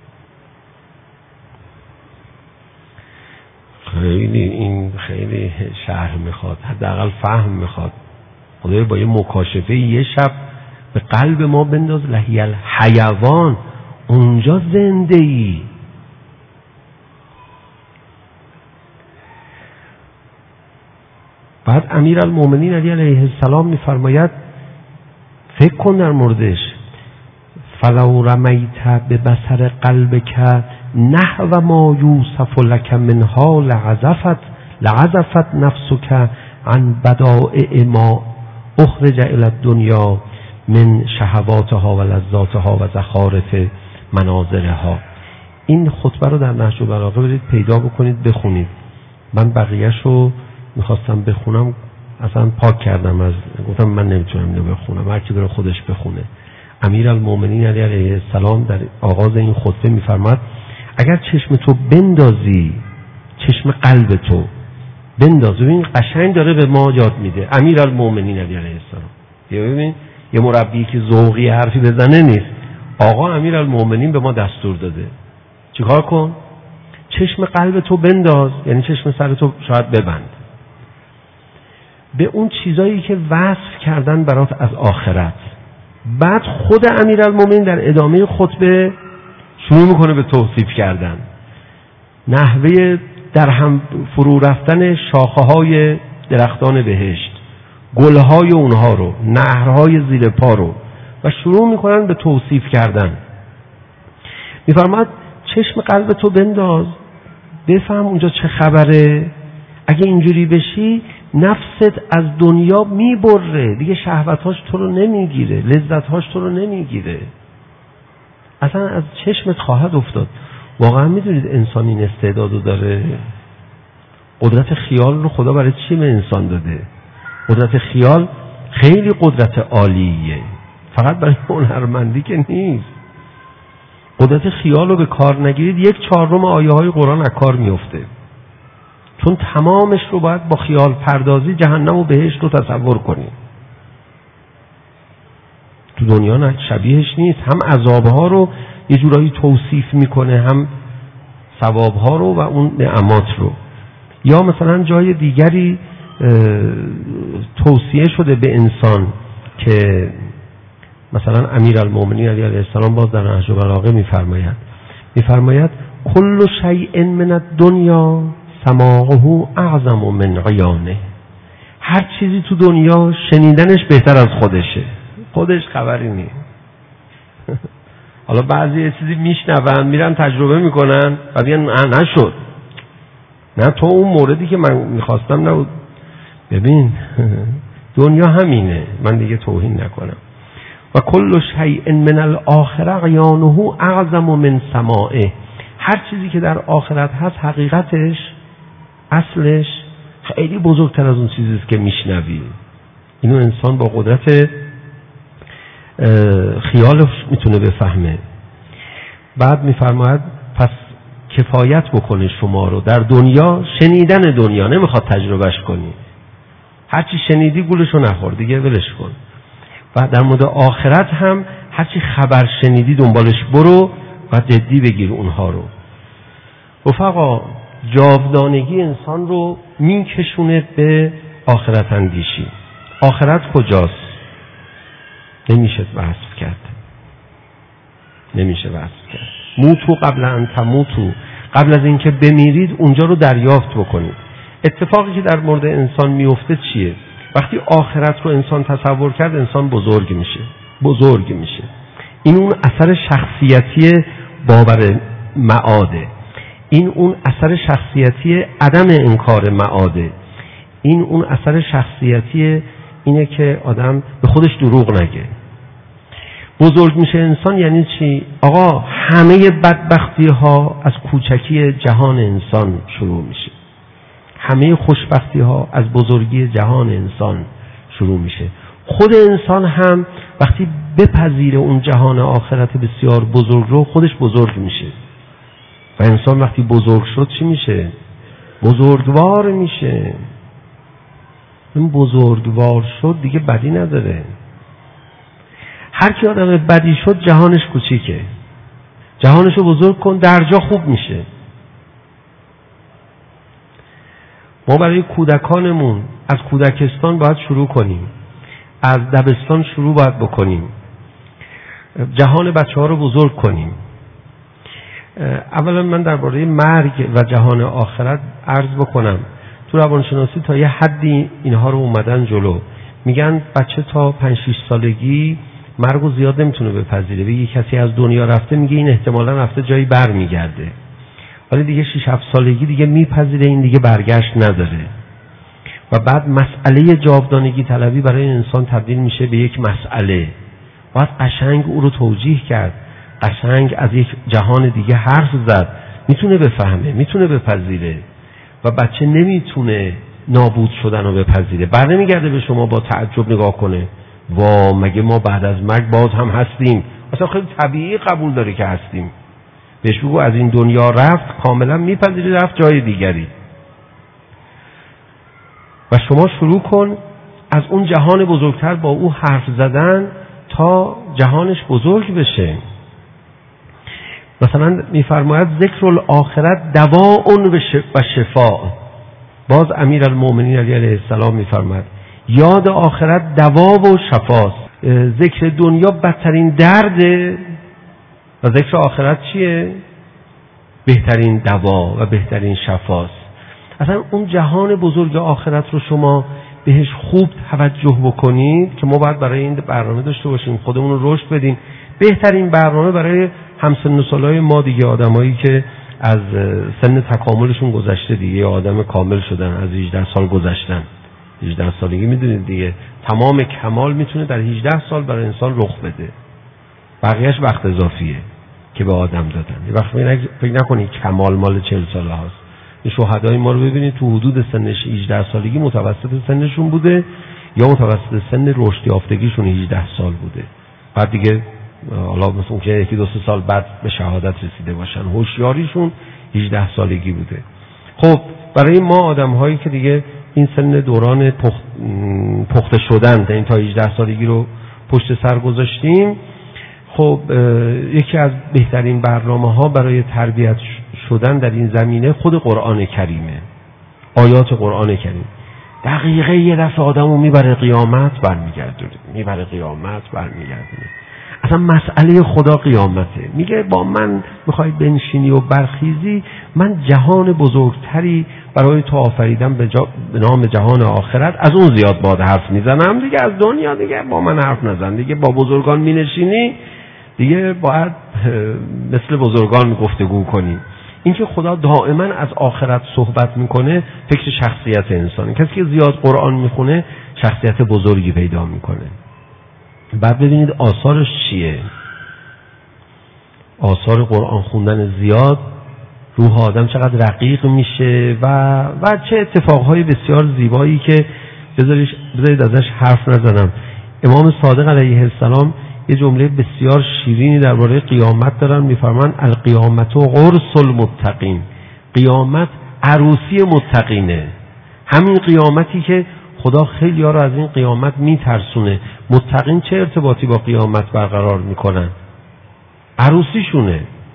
خیلی این خیلی شرح میخواد، حداقل فهم میخواد. خدای با یه مکاشفه یه شب به قلب ما بنداز لهی الحیوان، اونجا زنده ای. بعد امیرالمومنین علی علیه السلام میفرماید، فکر کن در موردش، فلو رمیت به بصر قلبک نحو ما یوسف لک من حال لعزفت لعزفت نفسک عن بدائع ما اخرج الی الدنیا من شهواتها و لذاتها و زخارف مناظرها. این خطبه رو در نهج البلاغه برید پیدا بکنید بخونید. من بقیه‌شو میخواستم بخونم اصلا پاک کردم، از گفتم من نمیتونم اینو بخونم، هر کی بره خودش بخونه. امیرالمومنین علی علیه السلام در آغاز این خطبه میفرماد اگر چشم تو بندازی، چشم قلب تو بنداز، ببین قشنگ داره به ما یاد میده. امیرالمومنین علی علیه السلام، ببین یه مربی که ذوقی حرفی بزنه نیست، آقا امیرالمومنین به ما دستور داده چیکار کن؟ چشم قلب تو بنداز، یعنی چشم سر تو شاید ببند به اون چیزایی که وصف کردن برات از آخرت. بعد خود امیرالمومنین در ادامه خطبه شروع میکنه به توصیف کردن نحوه در هم فرو رفتن شاخه های درختان بهشت، گلهای اونها رو، نهرهای زیر پا رو، و شروع میکنن به توصیف کردن. میفرماد چشم قلب تو بنداز، بفهم اونجا چه خبره. اگه اینجوری بشی نفست از دنیا میبره دیگه، شهوتاش تو رو نمیگیره، لذتهاش تو رو نمیگیره، اصلا از چشمت خواهد افتاد. واقعا میدونید انسان این استعدادو داره؟ قدرت خیال رو خدا برای چی به انسان داده؟ قدرت خیال خیلی قدرت عالیه، فقط برای هنرمندی که نیست. قدرت خیال رو به کار نگیرید یک چهارم آیه های قرآن از کار میفته، چون تمامش رو باید با خیال پردازی جهنم و بهشت رو تصور کنید. تو دنیا نه شبیهش نیست، هم عذابها رو یه جورایی توصیف میکنه، هم ثوابها رو و اون نعمات رو. یا مثلا جای دیگری توصیه شده به انسان که مثلا امیرالمومنین علی علیه السلام باز در نهج البلاغه میفرماید میفرماید کل شیء من الدنیا سماعه اعظم من عیانه. هر چیزی تو دنیا شنیدنش بهتر از خودشه، خودش خبری نیست. حالا بعضی یه چیزی میشنون میرن تجربه میکنن و میگن نه نشد، نه تو اون موردی که من میخواستم نبود. ببین دنیا همینه، من دیگه توهین نکنم. و کل شیء من الاخره عیانه اعظم من سماعه. هر چیزی که در آخرت هست حقیقتش، اصلش خیلی بزرگتر از اون چیزیست که میشنوی. اینو انسان با قدرت خیالش میتونه بفهمه. بعد میفرماید پس کفایت بکنه شما رو در دنیا، شنیدن دنیا، نمیخواد تجربهش کنی. هرچی شنیدی گولشو نخور دیگه، ولش کن. و در مورد آخرت هم هرچی خبر شنیدی دنبالش برو و جدی بگیر اونها رو. رفقا جاودانگی انسان رو میکشونه به آخرت اندیشی. آخرت کجاست؟ نمیشه وصف کرد، نمیشه وصف کرد. موتو قبل ان تموتو، قبل از اینکه بمیرید اونجا رو دریافت بکنید. اتفاقی که در مورد انسان میفته چیه؟ وقتی آخرت رو انسان تصور کرد انسان بزرگ میشه، بزرگ میشه. این اون اثر شخصیتی باور معاده، این اون اثر شخصیتی عدم انکار معاده، این اون اثر شخصیتی اینه که آدم به خودش دروغ نگه. بزرگ میشه انسان یعنی چی؟ آقا همه بدبختی ها از کوچکی جهان انسان شروع میشه، همه خوشبختی ها از بزرگی جهان انسان شروع میشه. خود انسان هم وقتی بپذیره اون جهان آخرت بسیار بزرگ رو، خودش بزرگ میشه. و انسان وقتی بزرگ شد چی میشه؟ بزرگوار میشه. این بزرگوار شد دیگه بدی نداره. هر کی آدم بدی شد جهانش کوچیکه. جهانشو بزرگ کن، در جا خوب میشه. ما برای کودکانمون از کودکستان باید شروع کنیم، از دبستان شروع باید بکنیم، جهان بچه ها رو بزرگ کنیم. اولا من درباره مرگ و جهان آخرت عرض بکنم. تو روانشناسی تا یه حدی اینها رو اومدن جلو. میگن بچه تا پنج شش سالگی مرگ رو زیاد نمیتونه بپذیره. به یک کسی از دنیا رفته میگه این احتمالاً رفته جایی بر میگرده، ولی دیگه شش هفت سالگی دیگه میپذیره این دیگه برگشت نداره. و بعد مسئله جاودانگی طلبی برای انسان تبدیل میشه به یک مسئله. باید قشنگ او رو توجیه کرد، قشنگ از یک جهان دیگه حرف زد. میتونه بفهمه، میتونه بپذیره. و بچه نمیتونه نابود شدن رو بپذیره. بر نمیگرده به شما با تعجب نگاه کنه، وا مگه ما بعد از مرگ باز هم هستیم؟ اصلا خیلی طبیعی قبول داره که هستیم. بهش بگو از این دنیا رفت، کاملا میپذیری رفت جای دیگری. و شما شروع کن از اون جهان بزرگتر با او حرف زدن تا جهانش بزرگ بشه. مثلا میفرماید ذکر الاخرت دواء و شفاء. باز امیرالمومنین علی علیه السلام میفرماید یاد آخرت دوا و شفاست. ذکر دنیا بدترین درده و ذکر آخرت چیه؟ بهترین دوا و بهترین شفاست. اصلا اون جهان بزرگ آخرت رو شما بهش خوب توجه بکنید که ما باید برای این برنامه داشته باشیم، خودمون رو رشد بدیم. بهترین برنامه برای همسن و سالای ما دیگه، آدمایی که از سن تکاملشون گذشته دیگه، آدم کامل شدن، از هجده سال گذشتن. هجده سالگی میدونید دیگه تمام کمال میتونه در هجده سال برای انسان رخ بده. بقیهش وقت اضافیه که به آدم دادن. یه وقت فکر نکنید کمال مال چهل ساله هاست. این شهدای ما رو ببینید تو حدود سنش هجده سالگی متوسط سنشون بوده یا متوسط سن رشد یافتگیشون هجده سال بوده. بعد دیگه حالا مثلا که یکی دو سه سال بعد به شهادت رسیده باشن. هوشیاریشون هجده سالگی بوده. خب برای ما آدم هایی که دیگه این سن دوران پخت پخته شدن تا این تا هجده سالگی رو پشت سر گذاشتیم، خب یکی از بهترین برنامه ها برای تربیت شدن در این زمینه خود قرآن کریمه. آیات قرآن کریم دقیقه یه دفعه آدمو میبره قیامت برمیگردونه، میبره قیامت برمیگردونه. اصلا مسئله خدا قیامته. میگه با من میخوای بنشینی و برخیزی، من جهان بزرگتری برای تو آفریدم به, جا... به نام جهان آخرت. از اون زیاد باد حرف میزنم دیگه، از دنیا دیگه با من حرف نزن دیگه. با بزرگان مینشینی دیگه باید مثل بزرگان گفتگو کنی. اینکه خدا دائما از آخرت صحبت میکنه فکر شخصیت انسانه. کسی که زیاد قرآن میخونه شخصیت بزرگی پیدا میکنه. بعد ببینید آثارش چیه. آثار قرآن خوندن زیاد روح آدم چقدر رقیق میشه و و چه اتفاقهای بسیار زیبایی که بذارید ازش حرف نزنم. امام صادق علیه السلام یه جمله بسیار شیرینی درباره قیامت دارن، میفرمان القیامت و عرس المتقین. قیامت عروسی متقینه. همین قیامتی که خدا خیلی ها رو از این قیامت میترسونه. متقین چه ارتباطی با قیامت برقرار میکنن؟ عروسیشونه،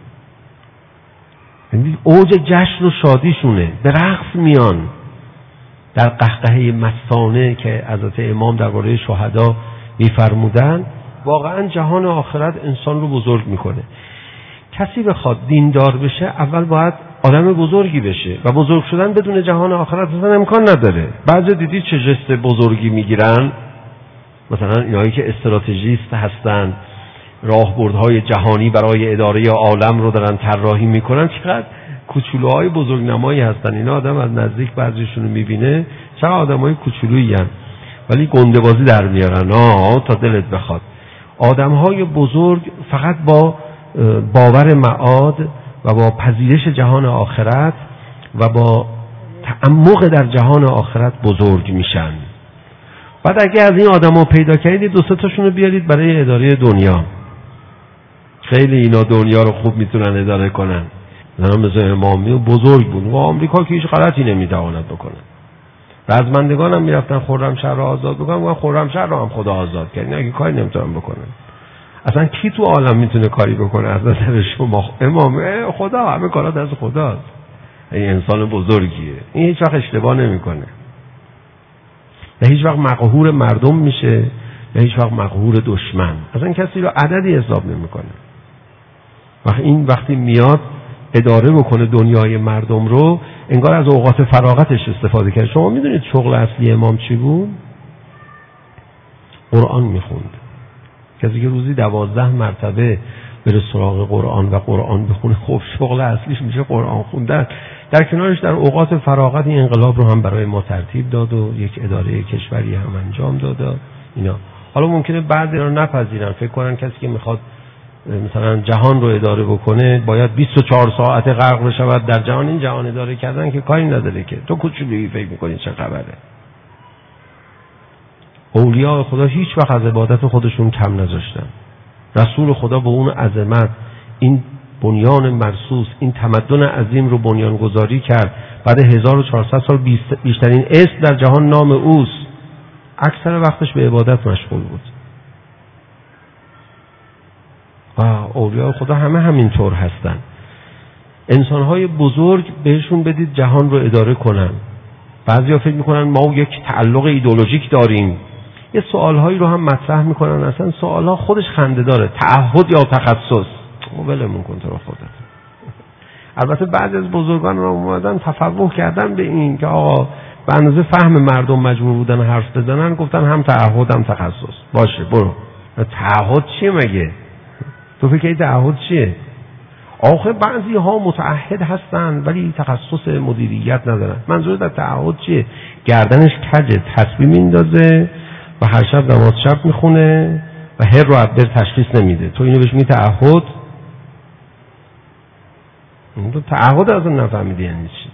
اوج جشن و شادیشونه، به رقص میان در قهقهه مستانه که حضرت امام درباره شهدا میفرمودن. واقعا جهان آخرت انسان رو بزرگ میکنه. کسی بخواد دیندار بشه اول باید آدم بزرگی بشه و بزرگ شدن بدون جهان آخرت اصلا امکان نداره. بعضی دیدی چه جست بزرگی میگیرن، مثلا اینایی که استراتژیست هستن، راهبردهای جهانی برای اداره عالم رو دارن طراحی میکنن، چقدر کوچولوهای بزرگنمایی هستن اینا. آدم از نزدیک بعضیشون رو میبینه چقدر آدمای کوچولویی ان. ولی گنده بازی در میارن آه تا دلت بخواد. آدم‌های بزرگ فقط با باور معاد و با پذیرش جهان آخرت و با تعمق در جهان آخرت بزرگ میشن. بعد اگه از این آدم‌ها پیدا کردید دو سه تاشون رو بیارید برای اداره دنیا. خیلی اینا دنیا رو خوب میتونن اداره کنن. مثلا مثل امامی و بزرگ بود و آمریکا که هیچ غلطی نمیتواند بکنه. رزمندگان هم میرفتن خرمشهر رو آزاد بکنن و خرمشهر رو هم خدا آزاد کرد. اینا اگه کاری نمیتونن بکنن. اصلا کی تو عالم میتونه کاری بکنه از نظر شما؟ امام خدا، همه کارا دست خداست. این انسان بزرگیه. این هیچ وقت اشتباه نمیکنه. نه هیچ وقت مقهور مردم میشه، نه هیچ وقت مقهور دشمن. اصلا کسی رو عددی حساب نمیکنه. وقتی این وقتی میاد اداره بکنه دنیای مردم رو، انگار از اوقات فراغتش استفاده کرد. شما میدونید شغل اصلی امام چی بود؟ قرآن میخوند. کسی که روزی دوازده مرتبه بره سراغ قرآن و قرآن بخونه، خب شغل اصلیش میشه قرآن خوندن. در کنارش در اوقات فراغت این انقلاب رو هم برای ما ترتیب داد و یک اداره کشوری هم انجام داد. اینا حالا ممکنه بعضی رو نپذیرن، فکر کنن کسی که میخواد مثلا جهان رو اداره بکنه باید بیست و چهار ساعت غرق بشود در جهان. این جهان اداره کردن که کاری نداره که. تو کوچولویی فکر میکنی چه خبره؟ اولیاء خدا هیچ وقت از عبادت خودشون کم نذاشتن. رسول خدا به اون عظمت این بنیان مرصوص، این تمدن عظیم رو بنیانگذاری کرد. بعد هزار و چهارصد سال بیشترین اسم در جهان نام اوست. اکثر وقتش به عبادت مشغول بود. و اولیاء خدا همه همینطور هستن. انسان‌های بزرگ بهشون بدید جهان رو اداره کنن. بعضیا فکر میکنن ما یک تعلق ایدئولوژیک داریم. یه سوالهایی رو هم مطرح میکنن، اصلا سوالها خودش خنده داره. تعهد یا تخصص؟ ولمون کن تو رو خودت. البته بعضی از بزرگان رو اومدن تفوه کردن به این که آقا به اندازه فهم مردم مجبور بودن حرف بزنن، گفتن هم تعهد هم تخصص. باشه برو. تعهد چیه مگه؟ تو فکر کنی تعهد چیه؟ آخه بعضی ها متعهد هستن ولی تخصص مدیریت ندارن. منظور در تعهد چیه؟ گردنش کجه، تسبیح میندازه و هر شب نماز شب میخونه و هر رو عبر تشخیص نمیده. تو اینو بهش میگی تعهد؟ تو تعهد از اون نفهمیدی یعنی چی.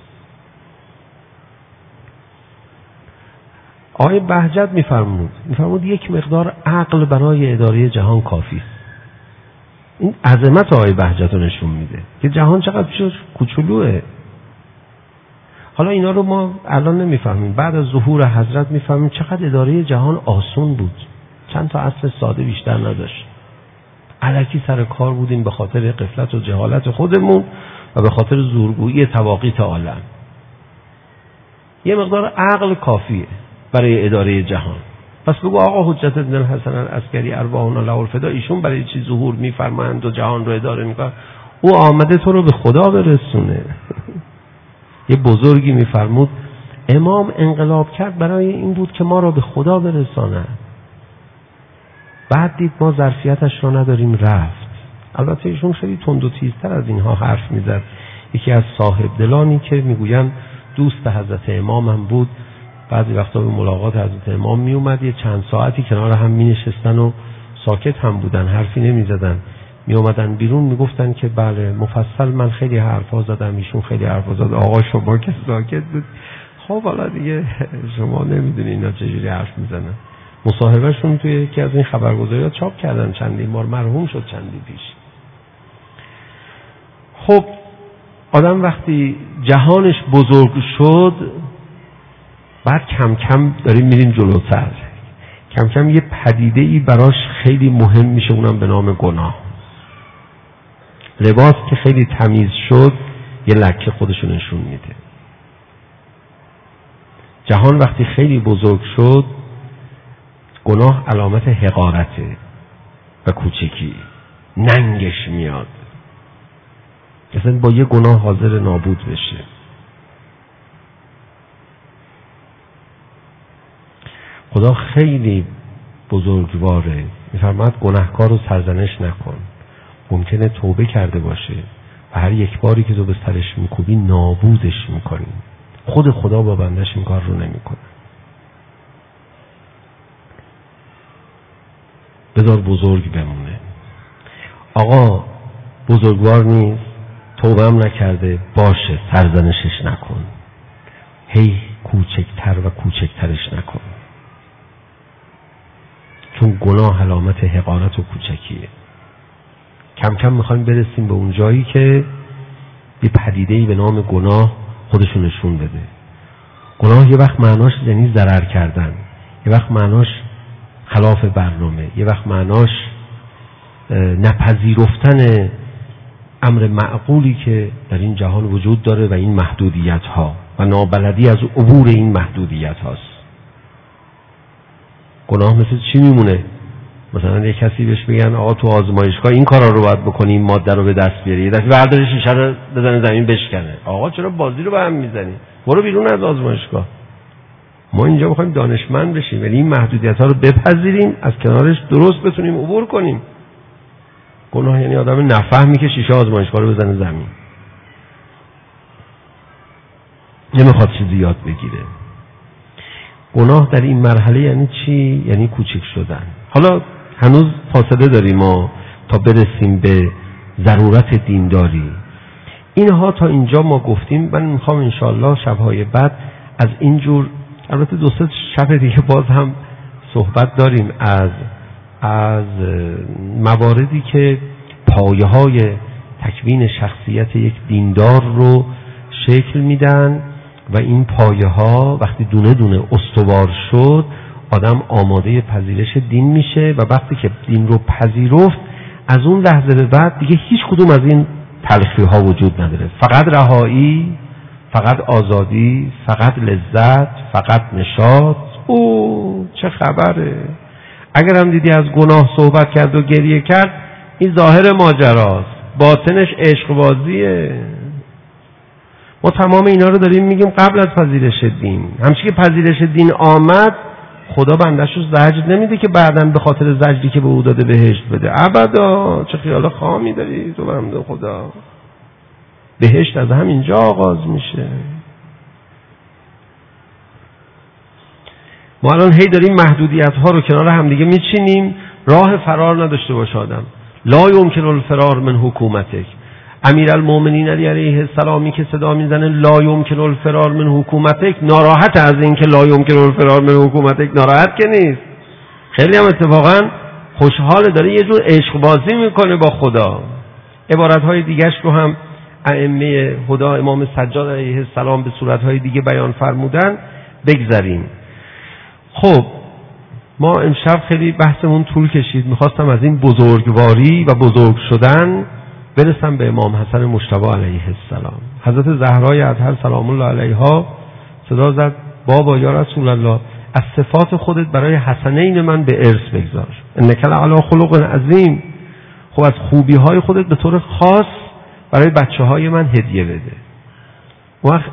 آقای بهجت میفرمود میفرمود یک مقدار عقل برای اداره جهان کافی است. این عظمت آقای بهجت رو نشون میده که جهان چقدر کوچولوئه. حالا اینا رو ما الان نمیفهمیم، بعد از ظهور حضرت میفهمیم چقدر اداره جهان آسون بود. چند تا اصل ساده بیشتر نداشت. الکی سر کار بودیم به خاطر غفلت و جهالت خودمون و به خاطر زورگویی تواقیت عالم. یه مقدار عقل کافیه برای اداره جهان. پس بگو آقا حجت بن الحسن العسکری ارواحنا له الفدا، ایشون برای چی ظهور میفرمایند و جهان رو اداره میکنن؟ او آمده تو رو به خدا برسونه. یه بزرگی میفرمود امام انقلاب کرد برای این بود که ما را به خدا برسانه. بعد دید ما ظرفیتش را نداریم رفت. البته ایشون خیلی تند و تیزتر از اینها حرف میزد. یکی از صاحب دلانی که میگویند دوست حضرت امام هم بود، بعضی وقتا به ملاقات حضرت امام می اومد، یه چند ساعتی کنار هم می نشستن و ساکت هم بودن، حرفی نمی زدن. می اومدن بیرون می گفتن که بله مفصل من خیلی حرفا زدم، ایشون خیلی حرفا زد، آقا شما که ساکت بود. خب حالا دیگه شما نمیدونی اینا چجوری حرف میزنن. مصاحبهشون توی یکی از این خبرگزاری‌ها چاپ کردن، چندین بار مرحوم شد چندی پیش. خب آدم وقتی جهانش بزرگ شد، بعد کم کم داریم میریم جلوتر، کم کم یه پدیده ای براش خیلی مهم میشه، اونم به نام گناه. لباس که خیلی تمیز شد یه لکه خودشو نشون میده. جهان وقتی خیلی بزرگ شد، گناه علامت حقارته و کوچکی، ننگش میاد، مثلا با یه گناه حاضر نابود بشه. خدا خیلی بزرگواره، میفرماد گناهکار رو سرزنش نکن. ممکنه توبه کرده باشه و هر یک باری که تو به سرش میکوبی نابودش میکنی. خود خدا با بندش این کار رو نمیکنه. بذار بزرگ بمونه. آقا بزرگوار نیست، توبه هم نکرده، باشه سرزنشش نکن، هی کوچکتر و کوچکترش نکن، چون گناه علامت حقارت و کوچکیه. کم کم میخوایم برسیم به اون جایی که یه پدیده‌ای به نام گناه خودشو نشون بده. گناه یه وقت معناش یعنی ضرر کردن، یه وقت معناش خلاف برنامه، یه وقت معناش نپذیرفتن امر معقولی که در این جهان وجود داره و این محدودیت ها و نابلدی از عبور این محدودیت هاست. گناه مثل چی میمونه؟ مثلا یک کسی بهش بگن آقا تو آزمایشگاه این کارا رو باید بکنی، این ماده رو به دست بیاری، یه دفعه برداره شیشه رو بزنه زمین بشکنه. آقا چرا بازی رو به هم میزنی؟ برو بیرون از آزمایشگاه. ما اینجا میخوایم دانشمند بشیم، یعنی این محدودیت ها رو بپذیریم، از کنارش درست بتونیم عبور کنیم. گناه یعنی آدم نفهمی که شیشه آزمایشگاه رو بزنه زمین، نمیخواد چیزی یاد بگیره. گناه در این مرحله یعنی چی؟ یعنی کوچک شدن. حالا هنوز فاصله داریم ما تا برسیم به ضرورت دینداری. اینها تا اینجا ما گفتیم. من میخوام انشاءالله شبهای بعد از اینجور، البته دو سه شب دیگه باز هم صحبت داریم از از مواردی که پایه های تکوین شخصیت یک دیندار رو شکل میدن و این پایه ها وقتی دونه دونه استوار شد آدم آماده پذیرش دین میشه و وقتی که دین رو پذیرفت از اون لحظه به بعد دیگه هیچ کدوم از این تلخی ها وجود نداره. فقط رهایی، فقط آزادی، فقط لذت، فقط نشاط. او چه خبره؟ اگر هم دیدی از گناه صحبت کرد و گریه کرد، این ظاهر ماجراست، باطنش عشق بازیه. ما تمام اینا رو داریم میگیم قبل از پذیرش دین. همچنین که پذیرش دین آمد، خدا بندش رو زجر نمیده که بعداً به خاطر زجری که به او داده بهشت بده. ابدا. چه خیال خامی داری تو بنده خدا. بهشت از همینجا آغاز میشه. ما الان هی داریم محدودیت ها رو کنار هم دیگه میچینیم، راه فرار نداشته باشه آدم. لا یمکن الفرار من حکومتک. امیرالمومنین علی علیه السلامی که صدا میزنه لا یمکن الفرار من حکومتک، ناراحت از این که لا یمکن الفرار من حکومتک، ناراحت که نیست، خیلی هم اتفاقا خوشحال، داره یه جور عشق بازی میکنه با خدا. عبارت های دیگهش رو هم ائمه هدی امام سجاد علیه السلام به صورت های دیگه بیان فرمودن، بگذاریم. خب ما امشب خیلی بحثمون طول کشید، میخواستم از این بزرگواری و بزرگ شدن برسم به امام حسن مجتبی علیه السلام. حضرت زهرای اطهر سلام الله علیها صدا زد بابا یا رسول الله، از صفات خودت برای حسنین من به ارث بگذار، انک لعلی خلق عظیم. خب از خوبی های خودت به طور خاص برای بچه های من هدیه بده. وقت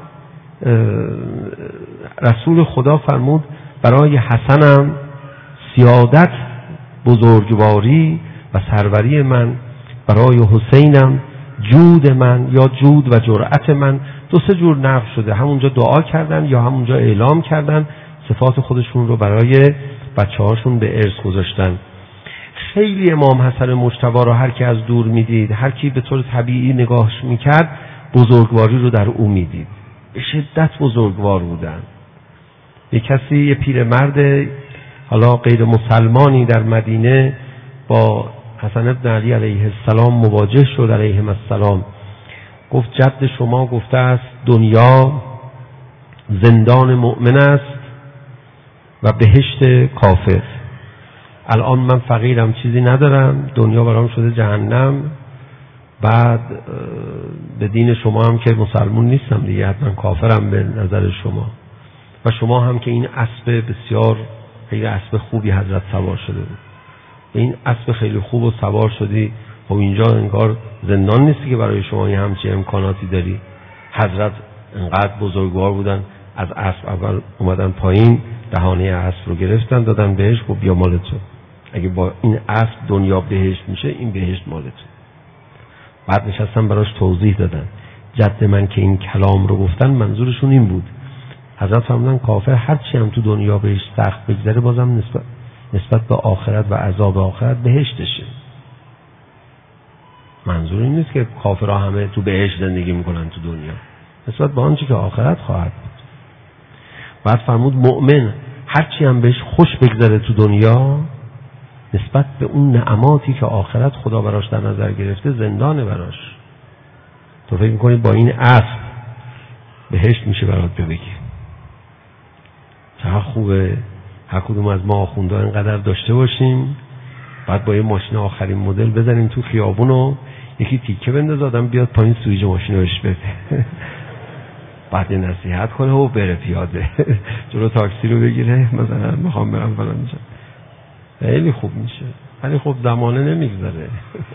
رسول خدا فرمود برای حسنم سیادت، بزرگواری و سروری من، برای حسینم جود من یا جود و جرأت من. دو سه جور نقل شده، همونجا دعا کردن یا همونجا اعلام کردن صفات خودشون رو برای بچه هاشون به ارث گذاشتن. خیلی امام حسن مجتبی رو هر کی از دور میدید، هر کی به طور طبیعی نگاهش میکرد، بزرگواری رو در او میدید. به شدت بزرگوار بودن. یک کسی، یه پیرمرد حالا غیر مسلمانی در مدینه با حسن ابن علی علیه السلام مواجه شد علیهم السلام. گفت جد شما گفته است دنیا زندان مؤمن است و بهشت کافر. الان من فقیرم، چیزی ندارم، دنیا برام شده جهنم، بعد به دین شما هم که مسلمون نیستم دیگه، حتما کافرم به نظر شما، و شما هم که این اسب بسیار خیلی اسب خوبی حضرت سوار شده بود، این اسب خیلی خوب و سوار شدی و اینجا انگار زندان نیستی که برای شما این همچین امکاناتی داری. حضرت انقدر بزرگوار بودن، از اسب اول اومدن پایین، دهانه اسب رو گرفتن دادن بهش، گفت بیا مال تو، اگه با این اسب دنیا بهشت میشه، این بهشت مال تو. بعد نشستن براش توضیح دادن. جد من که این کلام رو گفتن منظورشون این بود. حضرت فرمودن کافر هرچی هم تو دنیا بهش سخت بگذره بازم نسبت نسبت به آخرت و عذاب آخرت بهشتشه. منظور این نیست که کافرها همه تو بهشت زندگی میکنن تو دنیا، نسبت به آنچه که آخرت خواهد بود. بعد فرمود مؤمن هرچی هم بهش خوش بگذره تو دنیا، نسبت به اون نعماتی که آخرت خدا براش در نظر گرفته زندانه براش. تو فکر میکنی با این اسب بهشت میشه برات بگی؟ چقدر خوبه هر کدوم از ما آخونده اینقدر داشته باشیم، بعد با یه ماشین آخرین مدل بزنیم تو خیابون و یکی تیکه بنداز آدم بیاد پایین سویچ ماشین رو بهش بده، بعد نصیحت کنه و بره پیاده جلو تاکسی رو بگیره مثلا میخوام برم فلان جا. خیلی خوب میشه، ولی خب زمانه نمیگذره.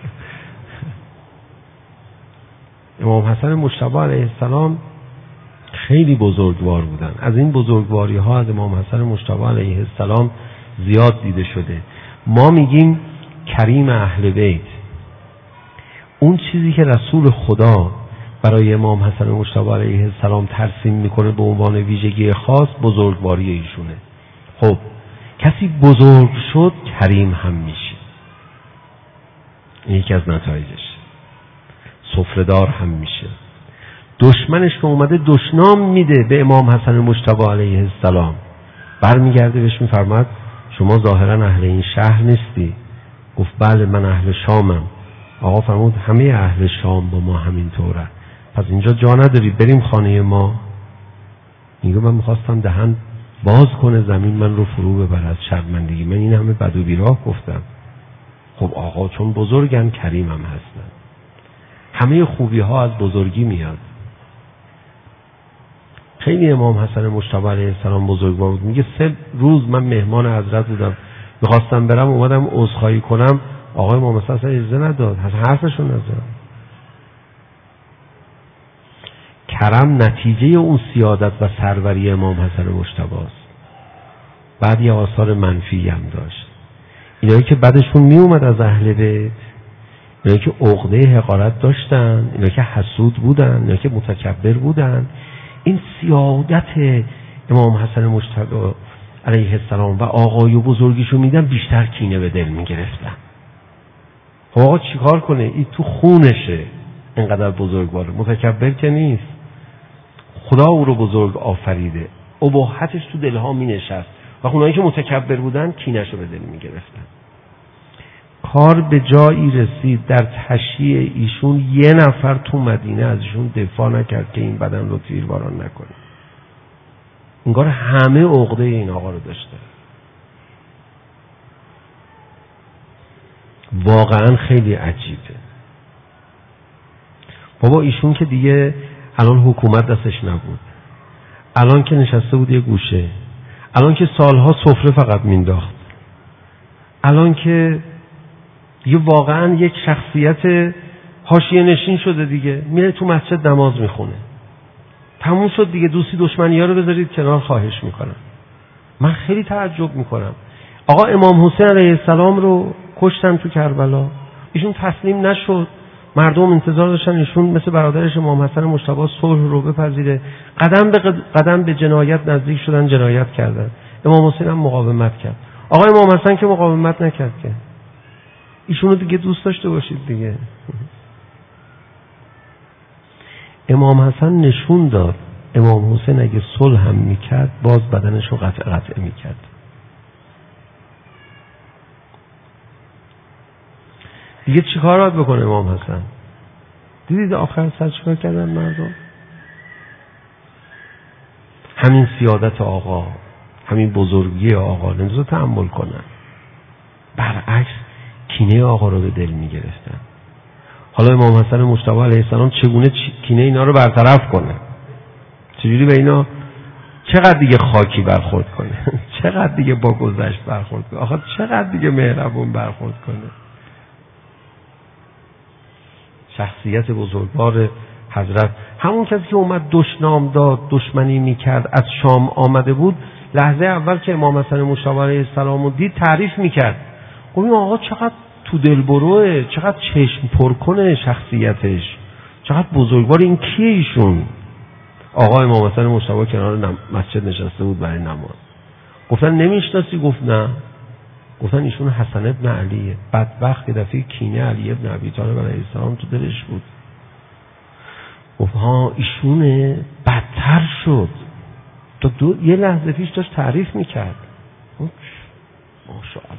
امام حسن مجتبی علیه السلام خیلی بزرگوار بودن. از این بزرگواری ها از امام حسن مجتبی علیه السلام زیاد دیده شده. ما میگیم کریم اهل بیت. اون چیزی که رسول خدا برای امام حسن مجتبی علیه السلام ترسیم میکنه به عنوان ویژگی خاص، بزرگواری ایشونه. خب کسی بزرگ شد کریم هم میشه، این یکی از نتایجش. سفره‌دار هم میشه. دشمنش که اومده دشنام میده به امام حسن مجتبی علیه السلام، برمیگرده بهش میفرماد شما ظاهرا اهل این شهر نیستی. گفت بله من اهل شامم. آقا فرمود همه اهل شام با ما همین طوره، پس اینجا جا نداری بریم خانه ما؟ میگه من میخواستم دهن باز کنه زمین من رو فرو ببره از شرمندگی، من این همه بد و بیراه گفتم. خب آقا چون بزرگن کریم هم هستن. همه خوبی ها از بزرگی میاد. خیلی امام حسن مجتبی علیه السلام بزرگوار بود. میگه سه روز من مهمان حضرت بودم، میخواستم برم اومدم عذرخواهی کنم، آقای امام حسن اصلا اجازه نداد، حرفشون نزد. کرم نتیجه اون سیادت و سروری امام حسن مجتبی است. بعد یه آثار منفی هم داشت. اینایی که بعدشون می اومد از اهل بیت، اینایی که عقده حقارت داشتن، اینایی که حسود بودن، اینایی که متکبر بودن، این سیادت امام حسن مجتبی علیه السلام و آقای و بزرگیشو میدن بیشتر کینه به دل میگرفتن. خب آقا چیکار کنه؟ این تو خونشه، اینقدر بزرگواره، متکبر که نیست. خدا او رو بزرگ آفریده، اباحتش تو دلها می نشست و اونایی که متکبر بودن کینه‌شو به دل می گرفتن. کار به جایی رسید در تشییع ایشون یه نفر تو مدینه ازشون دفاع نکرد که این بدن رو تیرباران نکنه. انگار همه عقده این آقا رو داشته. واقعا خیلی عجیبه. بابا ایشون که دیگه الان حکومت دستش نبود، الان که نشسته بود یه گوشه، الان که سالها سفره فقط مینداخت، الان که دیگه واقعا یک شخصیت حاشیه نشین شده دیگه، میره تو مسجد نماز میخونه. تموم شد دیگه، دوستی دشمنی ها رو بذارید کنار، خواهش میکنم. من خیلی تعجب میکنم. آقا امام حسین علیه السلام رو کشتن تو کربلا، ایشون تسلیم نشد، مردم انتظار داشتن ایشون مثل برادرش امام حسن مجتبی صلح رو بپذیره. قدم به قدم به جنایت نزدیک شدن، جنایت کردن. امام حسین هم مقاومت کرد. آقا امام حسن که مقاومت نکرد که. ایشون رو دیگه دوست داشته باشید دیگه. امام حسن نشون داد امام حسین اگه صلح هم میکرد باز بدنش رو قطع قطع میکرد. دیگه چی کار باید بکنه امام حسن؟ دیدید آخر سر چیکار کردن مردم؟ همین سیادت آقا، همین بزرگی آقا نمی‌ذاره تحمل کنن. برعکس کینه آقا رو به دل میگرفتن. حالا امام حسن مجتبی علیه السلام چگونه کینه اینا رو برطرف کنه؟ چجوری به اینا چقدر دیگه خاکی برخورد کنه؟ چقدر دیگه با گذشت برخورد کنه؟ آخه چقدر دیگه مهربون برخورد کنه؟ شخصیت بزرگوار حضرت، همون کسی که اومد دشنام داد، دشمنی میکرد، از شام آمده بود، لحظه اول که امام حسن مجتبی علیه السلام رو دید تعریف میکرد. خب این آقا چقدر تو دل بروه، چقدر چشم پر کنه شخصیتش، چقدر بزرگوار. این کیه ایشون؟ آقا امام حسن مجتبی کنار مسجد نشسته بود برای نماز. گفتن نمیشناسی؟ گفت نه. گفتن ایشون حسن ابن علیه. بدبخت یه دفعه کینه علی ابن ابی طالب علیه السلام تو دلش بود. گفت ها ایشونه. بدتر شد. تا دو یه لحظه پیش داشت تعریف میکرد. ماشاءالله.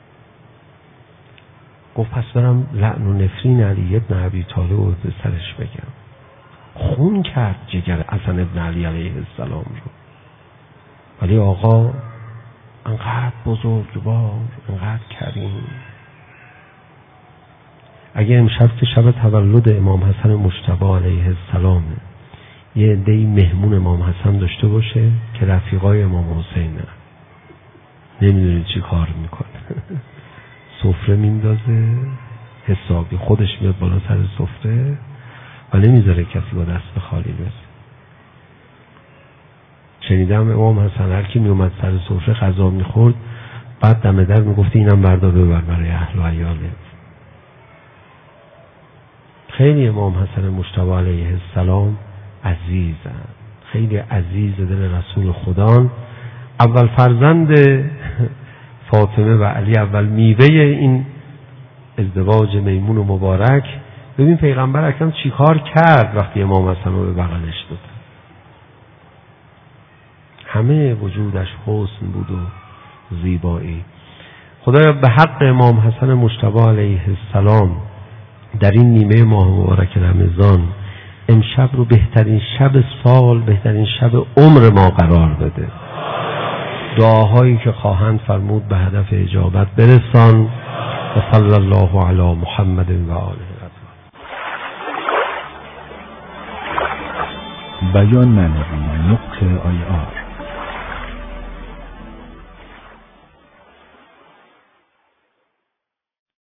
گفت پس برم لعن و نفرین علی ابن ابی طالب رو به سرش بگم. خون کرد جگر حسن ابن علی علیه السلام رو. ولی آقا انقدر بزرگوار، انقدر کریم. اگه امشب که شب تولد امام حسن مجتبی علیه السلام یه عده‌ای مهمون امام حسن داشته باشه که رفیقای امام حسین نه، نمیدونید چی کار میکنه. سفره میندازه حسابی، خودش میاد بالا سر سفره و نمیذاره کسی با دست خالی برسه. شنیدم امام حسن هر کی میومد سر سفره غذا میخورد، بعد دم در میگفت اینم بردار ببر برای اهل و عیاله. خیلی امام حسن مجتبی علیه السلام عزیزن، خیلی عزیز دل رسول خدا. اول فرزند فاطمه و علی، اول میوه این ازدواج میمون و مبارک. ببین پیغمبر اکرم چی کار کرد وقتی امام حسن رو به بغلش داد. همه وجودش حسن بود و زیبایی. خدایا به حق امام حسن مجتبی علیه السلام در این نیمه ماه مبارک رمضان امشب رو بهترین شب سال، بهترین شب عمر ما قرار بده. دعاهایی که خواهند فرمود به هدف اجابت برسان. و صلی الله علی محمد و آله. بیان معنوی نقطه آی آر